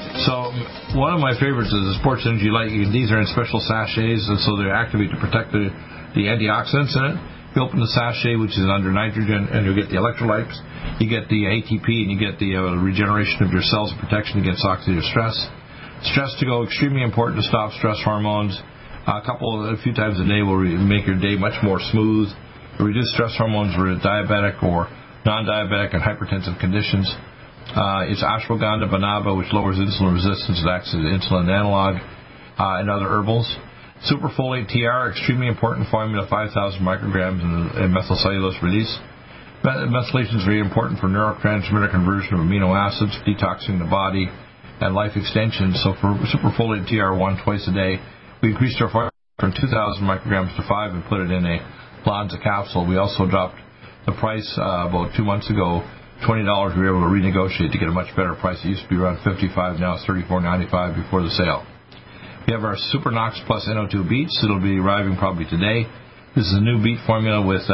So one of my favorites is the Sports Energy Light. These are in special sachets, and so they activate to protect the antioxidants in it. You open the sachet, which is under nitrogen, and you get the electrolytes. You get the ATP, and you get the regeneration of your cells and protection against oxidative stress. Stress to go, extremely important to stop stress hormones. A few times a day will make your day much more smooth. Reduce stress hormones for diabetic or non-diabetic and hypertensive conditions. It's ashwagandha banaba, which lowers insulin resistance. It acts as an insulin analog, and other herbals. Superfolate TR, extremely important formula, 5,000 micrograms in methylcellulose release. Methylation is very important for neurotransmitter conversion of amino acids, detoxing the body, and life extension. So for Superfolate TR1 twice a day, we increased our formula from 2,000 micrograms to 5 and put it in a Lonza capsule. We also dropped the price about 2 months ago, $20. We were able to renegotiate to get a much better price. It used to be around $55, now it's $34.95 before the sale. We have our Supernox Plus NO2 beets. It'll be arriving probably today. This is a new beet formula with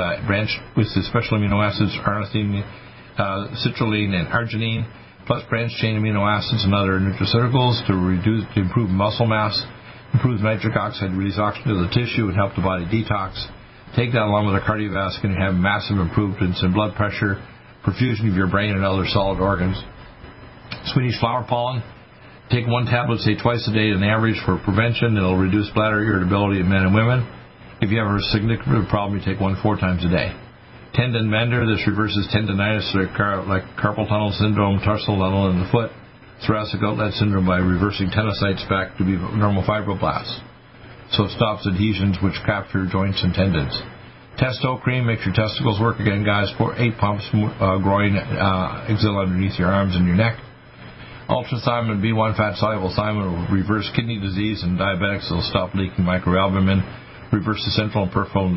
the special amino acids ornithine, citrulline, and arginine, plus branched-chain amino acids and other nutraceuticals to improve muscle mass, improve nitric oxide, release oxygen to the tissue, and help the body detox. Take that along with a cardiovascular and have massive improvements in blood pressure, perfusion of your brain and other solid organs. Swedish flower pollen. Take 1 tablet, say twice a day on average for prevention. It'll reduce bladder irritability in men and women. If you have a significant problem, you take 1 4 times a day. Tendon mender. This reverses tendinitis like carpal tunnel syndrome, tarsal tunnel in the foot, thoracic outlet syndrome by reversing tenocytes back to be normal fibroblasts. So it stops adhesions which capture joints and tendons. Testo cream makes your testicles work again, guys. 8 pumps, groin, axilla underneath your arms and your neck. Ultrathymine B1 fat-soluble thiamine will reverse kidney disease and diabetics. It'll stop leaking microalbumin, reverse the central and peripheral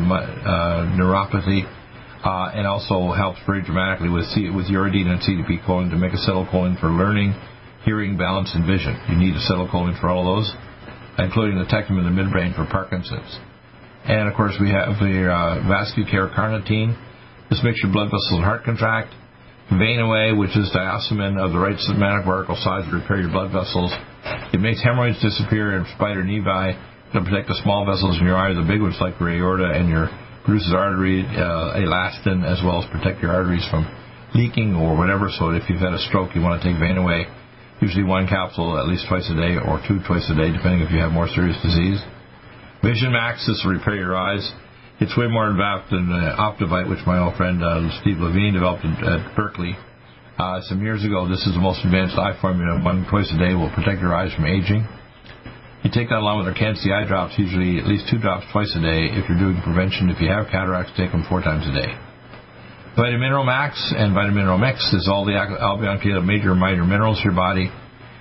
neuropathy, and also helps very dramatically with uridine and acetylcholine to make acetylcholine for learning, hearing, balance, and vision. You need acetylcholine for all of those, including the technum in the midbrain for Parkinson's. And, of course, we have the Vascucare carnitine. This makes your blood vessels and heart contract. Vein Away, which is diosmin of the right somatic particle size to repair your blood vessels. It makes hemorrhoids disappear and spider nevi. It'll protect the small vessels in your eye, the big ones like your aorta, and produces artery elastin, as well as protect your arteries from leaking or whatever. So if you've had a stroke, you want to take Vein Away. Usually 1 capsule at least twice a day, or 2 twice a day, depending if you have more serious disease. Vision Max, this will repair your eyes. It's way more advanced than Optivite, which my old friend Steve Levine developed at Berkeley some years ago. This is the most advanced eye formula. 1 twice a day will protect your eyes from aging. You take that along with our Can-C eye drops, usually at least 2 drops twice a day. If you're doing prevention, if you have cataracts, take them 4 times a day. Vitamineral Max and Vitamineral Mix is all the Albion major and minor minerals for your body,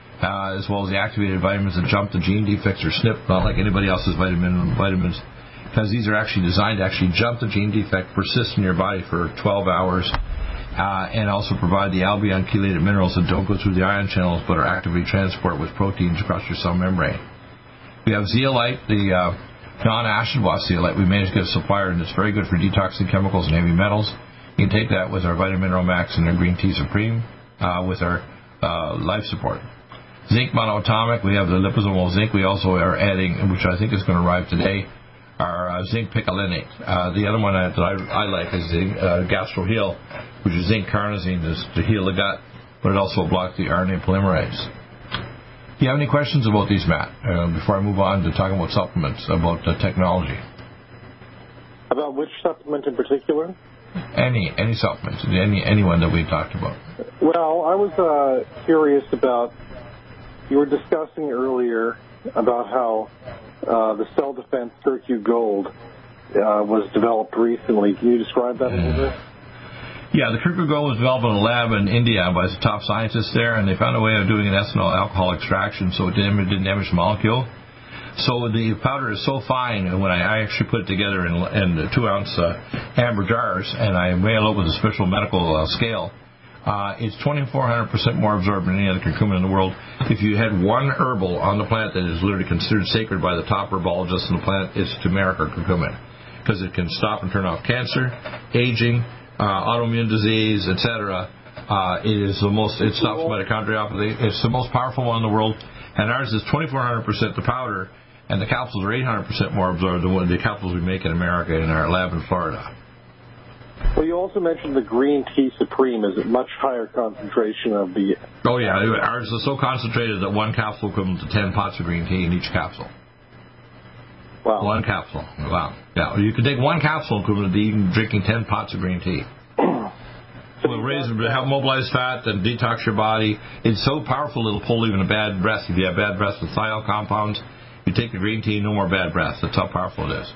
as well as the activated vitamins that jump the gene defects or SNP, not like anybody else's vitamins. because these are actually designed to actually jump the gene defect, persist in your body for 12 hours, and also provide the albion chelated minerals that don't go through the ion channels but are actively transported with proteins across your cell membrane. We have zeolite, the non-acid wash zeolite. We managed to get a supplier, and it's very good for detoxing chemicals and heavy metals. You can take that with our Vitamin Mineral Max and our Green Tea Supreme with our Life Support. Zinc monoatomic, we have the liposomal zinc. We also are adding, which I think is going to arrive today, our zinc picolinate. The other one that I like is zinc GastroHeal, which is zinc carnosine to heal the gut, but it also blocks the RNA polymerase. Do you have any questions about these, Matt, before I move on to talking about supplements, about technology? About which supplement in particular? Any supplements, any one that we talked about. Well, I was curious about, you were discussing earlier about how the Cell Defense CerQ Gold was developed recently. Can you describe that a little bit? Yeah, the CerQ Gold was developed in a lab in India by the top scientists there, and they found a way of doing an ethanol alcohol extraction so it didn't damage the molecule. So the powder is so fine, and when I actually put it together in 2-ounce amber jars, and I weigh it out with a special medical scale, it's 2,400% more absorbed than any other curcumin in the world. If you had one herbal on the planet that is literally considered sacred by the top herbologists on the planet, it's turmeric or curcumin, because it can stop and turn off cancer, aging, autoimmune disease, etc. It stops mitochondriopathy. It's the most powerful one in the world, and ours is 2,400% the powder, and the capsules are 800% more absorbed than the capsules we make in America in our lab in Florida. Well, you also mentioned the Green Tea Supreme is a much higher concentration of the... Oh, yeah. Ours is so concentrated that one capsule equivalent to 10 pots of green tea in each capsule. Wow. One capsule. Wow. Yeah, you can take one capsule equivalent to even drinking 10 pots of green tea. Will raise and help mobilize fat and detox your body. It's so powerful it'll pull even a bad breath. If you have bad breath with thiol compounds, you take the green tea, no more bad breath. That's how powerful it is.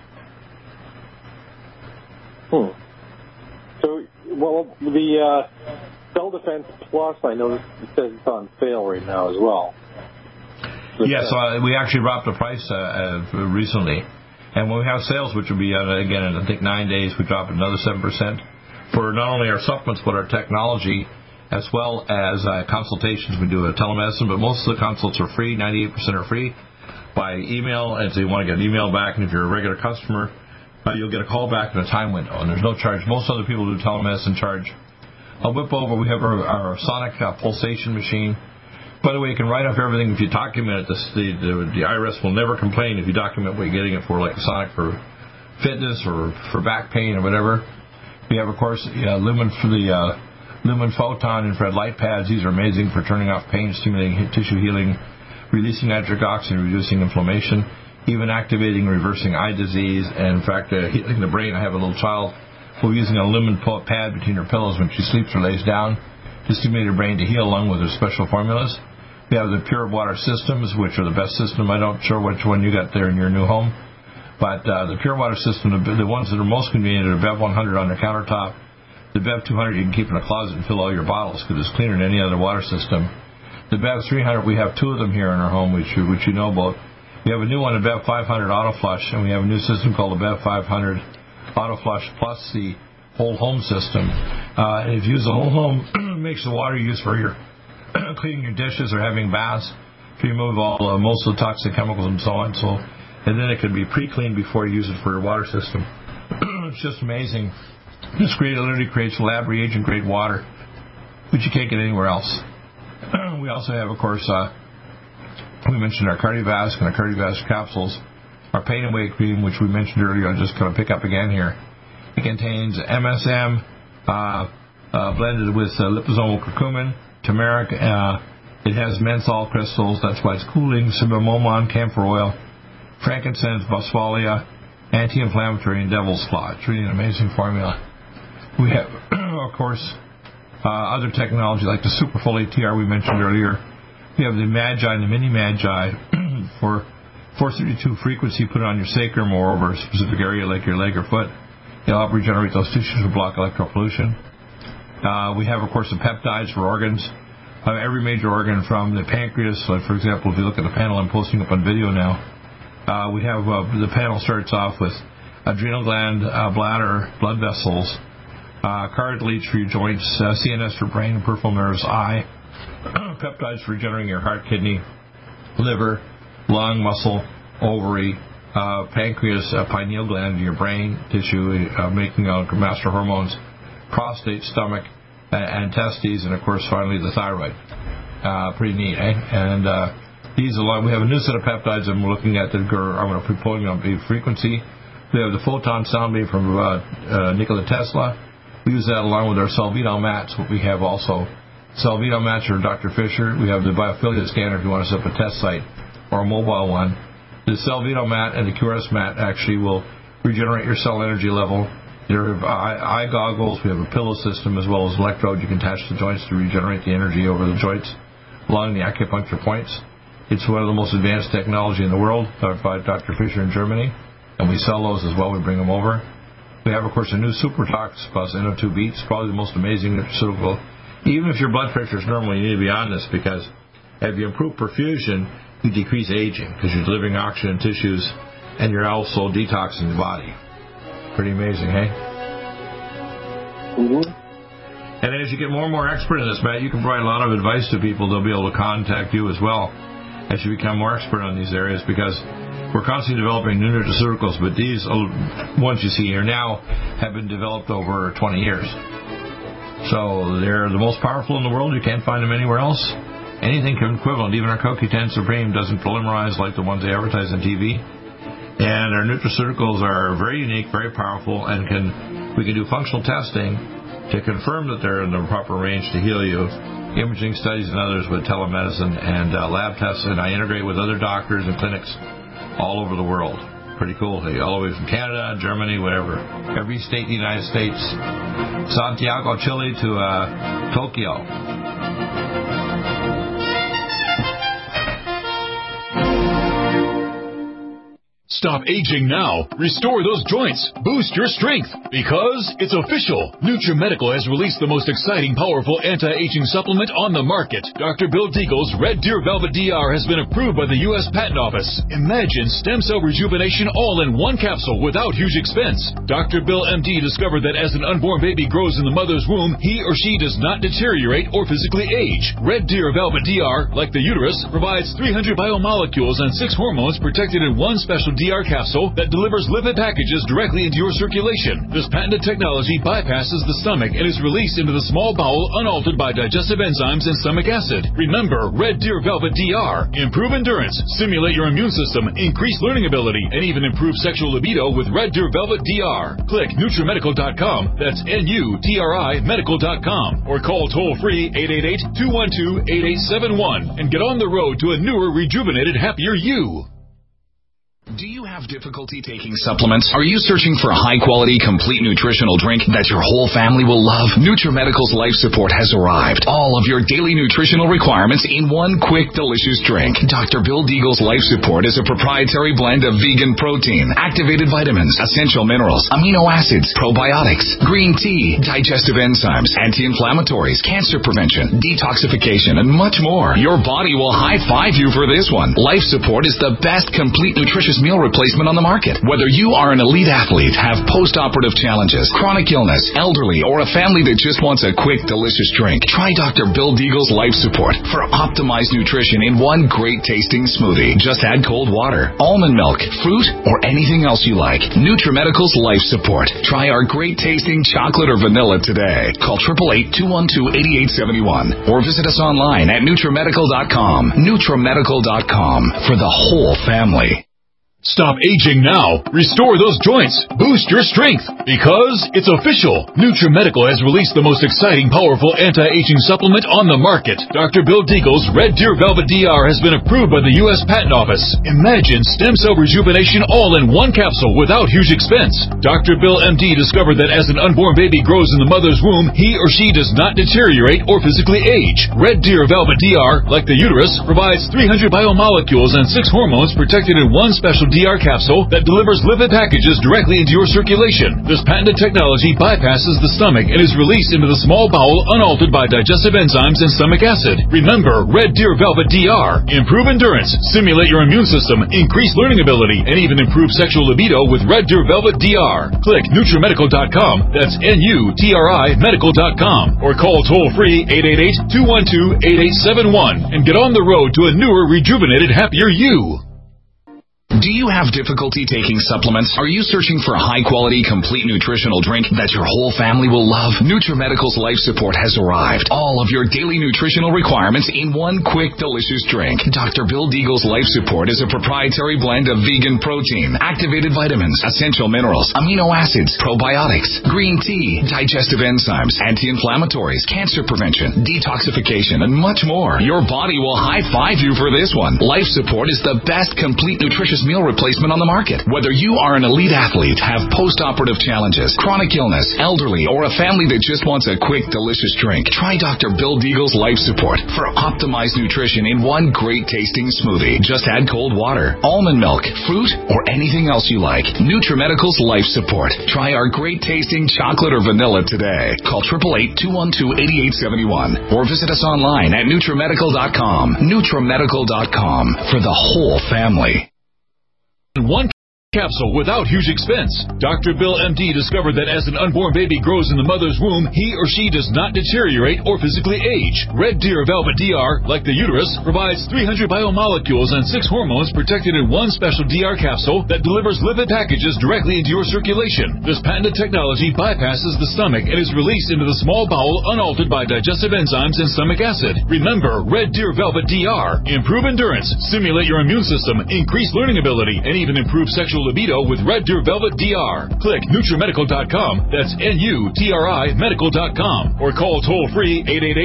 So, well, the Cell Defense Plus, I noticed it says it's on sale right now as well. Yes, we actually dropped the price recently. And when we have sales, which will be, again, in I think 9 days, we drop another 7% for not only our supplements, but our technology, as well as consultations. We do a telemedicine, but most of the consults are free. 98% are free by email, and so you want to get an email back. And if you're a regular customer, you'll get a call back in a time window, and there's no charge. Most other people do telemedicine charge. I'll whip over. We have our sonic pulsation machine. By the way, you can write off everything if you document it. The IRS will never complain if you document what you're getting it for, like sonic for fitness or for back pain or whatever. We have, of course, Lumen for the Lumen Photon infrared light pads. These are amazing for turning off pain, stimulating tissue healing, releasing nitric oxide, reducing inflammation, even activating and reversing eye disease, and in fact, healing the brain. I have a little child who is using a Lumen pad between her pillows when she sleeps or lays down to stimulate her brain to heal along with her special formulas. We have the Pure Water systems, which are the best system. I'm not sure which one you got there in your new home. But the Pure Water system, the ones that are most convenient are Bev 100 on the countertop. The Bev 200 you can keep in a closet and fill all your bottles because it's cleaner than any other water system. The Bev 300, we have 2 of them here in our home, which you know about. We have a new one, the Bev 500 Auto Flush, and we have a new system called the Bev 500 Auto Flush plus the Whole Home system. If you use the Whole Home, it makes the water you use for your cleaning your dishes or having baths to remove most of the toxic chemicals and so on. And then it can be pre-cleaned before you use it for your water system. It's just amazing. This literally creates lab reagent grade water, which you can't get anywhere else. We also have, of course, we mentioned our Cardiovasc and our Cardiovasc capsules, our Pain and Weight Cream, which we mentioned earlier. I'm just going to pick up again here. It contains MSM blended with liposomal curcumin, turmeric. It has menthol crystals. That's why it's cooling. Cinnamomum, camphor oil, frankincense, boswellia, anti-inflammatory, and devil's claw. It's really an amazing formula. We have, of course, other technology like the Superfolate TR we mentioned earlier. We have the Magi and the Mini Magi for 432 frequency. Put it on your sacrum or over a specific area like your leg or foot. It'll help regenerate those tissues and block electropollution. We have, of course, the peptides for organs. Every major organ from the pancreas. Like, for example, if you look at the panel I'm posting up on video now, we have the panel starts off with adrenal gland, bladder, blood vessels, cartilage for your joints, CNS for brain and peripheral nerves, eye, peptides for regenerating your heart, kidney, liver, lung, muscle, ovary, pancreas, pineal gland in your brain tissue, making master hormones, prostate, stomach, and testes, and of course finally the thyroid. Pretty neat, eh? And we have a new set of peptides that we're looking at that I'm going to be pulling on frequency. We have the photon sound beam from Nikola Tesla. We use that along with our Solvito mats. What we have also Solvito mats are Dr. Fisher. We have the biophilia scanner if you want to set up a test site or a mobile one. The Solvito mat and the QRS mat actually will regenerate your cell energy level. There are eye goggles. We have a pillow system as well as electrodes you can attach to the joints to regenerate the energy over the joints along the acupuncture points. It's one of the most advanced technology in the world by Dr. Fisher in Germany, and we sell those as well. We bring them over. We have, of course, a new Supertox plus NO2 Beats, probably the most amazing nutraceutical. Even if your blood pressure is normal, you need to be on this because if you improve perfusion, you decrease aging because you're delivering oxygen in tissues and you're also detoxing the body. Pretty amazing, hey? Mm-hmm. And as you get more and more expert in this, Matt, you can provide a lot of advice to people. They'll be able to contact you as well as you become more expert on these areas because we're constantly developing new nutraceuticals, but these ones you see here now have been developed over 20 years. So they're the most powerful in the world. You can't find them anywhere else. Anything equivalent, even our CoQ10 Supreme doesn't polymerize like the ones they advertise on TV. And our nutraceuticals are very unique, very powerful, and we can do functional testing to confirm that they're in the proper range to heal you. Imaging studies and others with telemedicine and lab tests, and I integrate with other doctors and clinics all over the world. Pretty cool. All the way from Canada, Germany, whatever. Every state in the United States. Santiago, Chile to Tokyo. Stop aging now. Restore those joints. Boost your strength. Because it's official. NutriMedical has released the most exciting, powerful anti-aging supplement on the market. Dr. Bill Deagle's Red Deer Velvet DR has been approved by the U.S. Patent Office. Imagine stem cell rejuvenation all in one capsule without huge expense. Dr. Bill MD discovered that as an unborn baby grows in the mother's womb, he or she does not deteriorate or physically age. Red Deer Velvet DR, like the uterus, provides 300 biomolecules and 6 hormones protected in one special DR capsule that delivers lipid packages directly into your circulation. This patented technology bypasses the stomach and is released into the small bowel unaltered by digestive enzymes and stomach acid. Remember, Red Deer Velvet DR. Improve endurance, stimulate your immune system, increase learning ability, and even improve sexual libido with Red Deer Velvet DR. Click NutriMedical.com, that's NUTRI Medical.com, or call toll-free 888-212-8871 and get on the road to a newer, rejuvenated, happier you. Do you have difficulty taking supplements? Are you searching for a high-quality, complete nutritional drink that your whole family will love? NutriMedical's Life Support has arrived. All of your daily nutritional requirements in one quick, delicious drink. Dr. Bill Deagle's Life Support is a proprietary blend of vegan protein, activated vitamins, essential minerals, amino acids, probiotics, green tea, digestive enzymes, anti-inflammatories, cancer prevention, detoxification, and much more. Your body will high-five you for this one. Life Support is the best complete nutritious meal replacement on the market. Whether you are an elite athlete, have post-operative challenges, chronic illness, elderly, or a family that just wants a quick, delicious drink, try Dr. Bill Deagle's Life Support for optimized nutrition in one great tasting smoothie. Just add cold water, almond milk, fruit, or anything else you like. NutriMedical's Life Support. Try our great tasting chocolate or vanilla today. Call 888-212-8871 or visit us online at NutriMedical.com. NutriMedical.com for the whole family. Stop aging now. Restore those joints. Boost your strength. Because it's official. NutriMedical has released the most exciting, powerful anti-aging supplement on the market. Dr. Bill Deagle's Red Deer Velvet DR has been approved by the U.S. Patent Office. Imagine stem cell rejuvenation all in one capsule without huge expense. Dr. Bill MD discovered that as an unborn baby grows in the mother's womb, he or she does not deteriorate or physically age. Red Deer Velvet DR, like the uterus, provides 300 biomolecules and 6 hormones protected in one special DR capsule that delivers lipid packages directly into your circulation. This patented technology bypasses the stomach and is released into the small bowel unaltered by digestive enzymes and stomach acid. Remember, Red Deer Velvet DR. Improve endurance, stimulate your immune system, increase learning ability, and even improve sexual libido with Red Deer Velvet DR. Click NutriMedical.com, that's NUTRI Medical.com, or call toll-free 888-212-8871 and get on the road to a newer, rejuvenated, happier you. Do you have difficulty taking supplements? Are you searching for a high-quality, complete nutritional drink that your whole family will love? NutriMedical's Life Support has arrived. All of your daily nutritional requirements in one quick, delicious drink. Dr. Bill Deagle's Life Support is a proprietary blend of vegan protein, activated vitamins, essential minerals, amino acids, probiotics, green tea, digestive enzymes, anti-inflammatories, cancer prevention, detoxification, and much more. Your body will high-five you for this one. Life Support is the best complete nutritious meal replacement on the market. Whether you are an elite athlete, have post-operative challenges, chronic illness, elderly, or a family that just wants a quick, delicious drink, try Dr. Bill Deagle's Life Support for optimized nutrition in one great-tasting smoothie. Just add cold water, almond milk, fruit, or anything else you like. NutriMedical's Life Support. Try our great-tasting chocolate or vanilla today. Call 888-212-8871 or visit us online at NutriMedical.com. NutriMedical.com for the whole family. One capsule without huge expense. Dr. Bill MD discovered that as an unborn baby grows in the mother's womb, he or she does not deteriorate or physically age. Red Deer Velvet DR, like the uterus, provides 300 biomolecules and 6 hormones protected in one special DR capsule that delivers lipid packages directly into your circulation. This patented technology bypasses the stomach and is released into the small bowel unaltered by digestive enzymes and stomach acid. Remember, Red Deer Velvet DR. Improve endurance, stimulate your immune system, increase learning ability, and even improve sexual libido with Red Deer Velvet DR. Click NutriMedical.com, that's NUTRI Medical.com, or call toll-free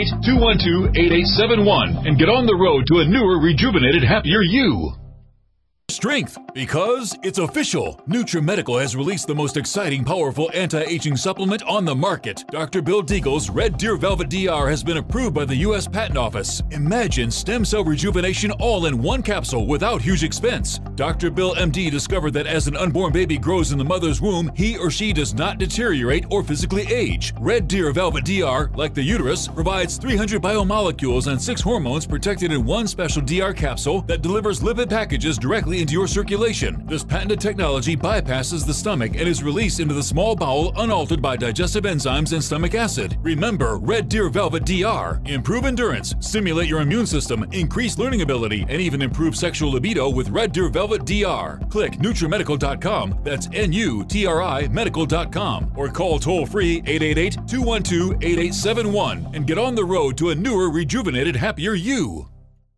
888-212-8871 and get on the road to a newer, rejuvenated, happier you. Strength, because it's official. NutriMedical has released the most exciting, powerful anti-aging supplement on the market. Dr. Bill Deagle's Red Deer Velvet DR has been approved by the U.S. Patent Office. Imagine stem cell rejuvenation all in one capsule without huge expense. Dr. Bill MD discovered that as an unborn baby grows in the mother's womb, he or she does not deteriorate or physically age. Red Deer Velvet DR, like the uterus, provides 300 biomolecules and 6 hormones protected in one special DR capsule that delivers lipid packages directly into your circulation. This patented technology bypasses the stomach and is released into the small bowel unaltered by digestive enzymes and stomach acid. Remember, Red Deer Velvet DR. Improve endurance, stimulate your immune system, increase learning ability, and even improve sexual libido with Red Deer Velvet DR. Click NutriMedical.com, that's NUTRI Medical.com, or call toll-free 888-212-8871 and get on the road to a newer, rejuvenated, happier you.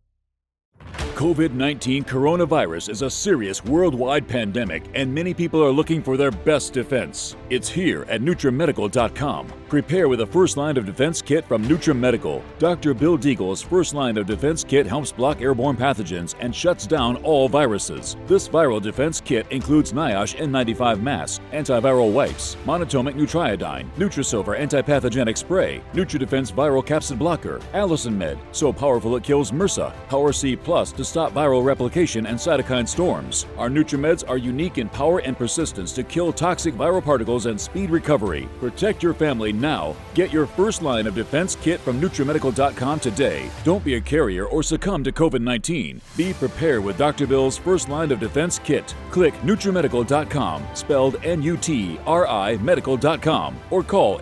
COVID-19 coronavirus is a serious worldwide pandemic, and many people are looking for their best defense. It's here at NutriMedical.com. Prepare with a first line of defense kit from NutriMedical. Dr. Bill Deagle's first line of defense kit helps block airborne pathogens and shuts down all viruses. This viral defense kit includes NIOSH N95 mask, antiviral wipes, monatomic Nutriodine, Nutrisilver antipathogenic spray, NutriDefense viral capsid blocker, Allison Med, so powerful it kills MRSA, Power C Plus to stop viral replication and cytokine storms. Our NutriMeds are unique in power and persistence to kill toxic viral particles and speed recovery. Protect your family now. Get your first line of defense kit from NutriMedical.com today. Don't be a carrier or succumb to COVID-19. Be prepared with Dr. Bill's first line of defense kit. Click NutriMedical.com, spelled N-U-T-R-I Medical.com, or call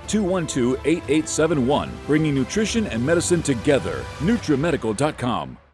888-212-8871, bringing nutrition and medicine together. NutriMedical.com.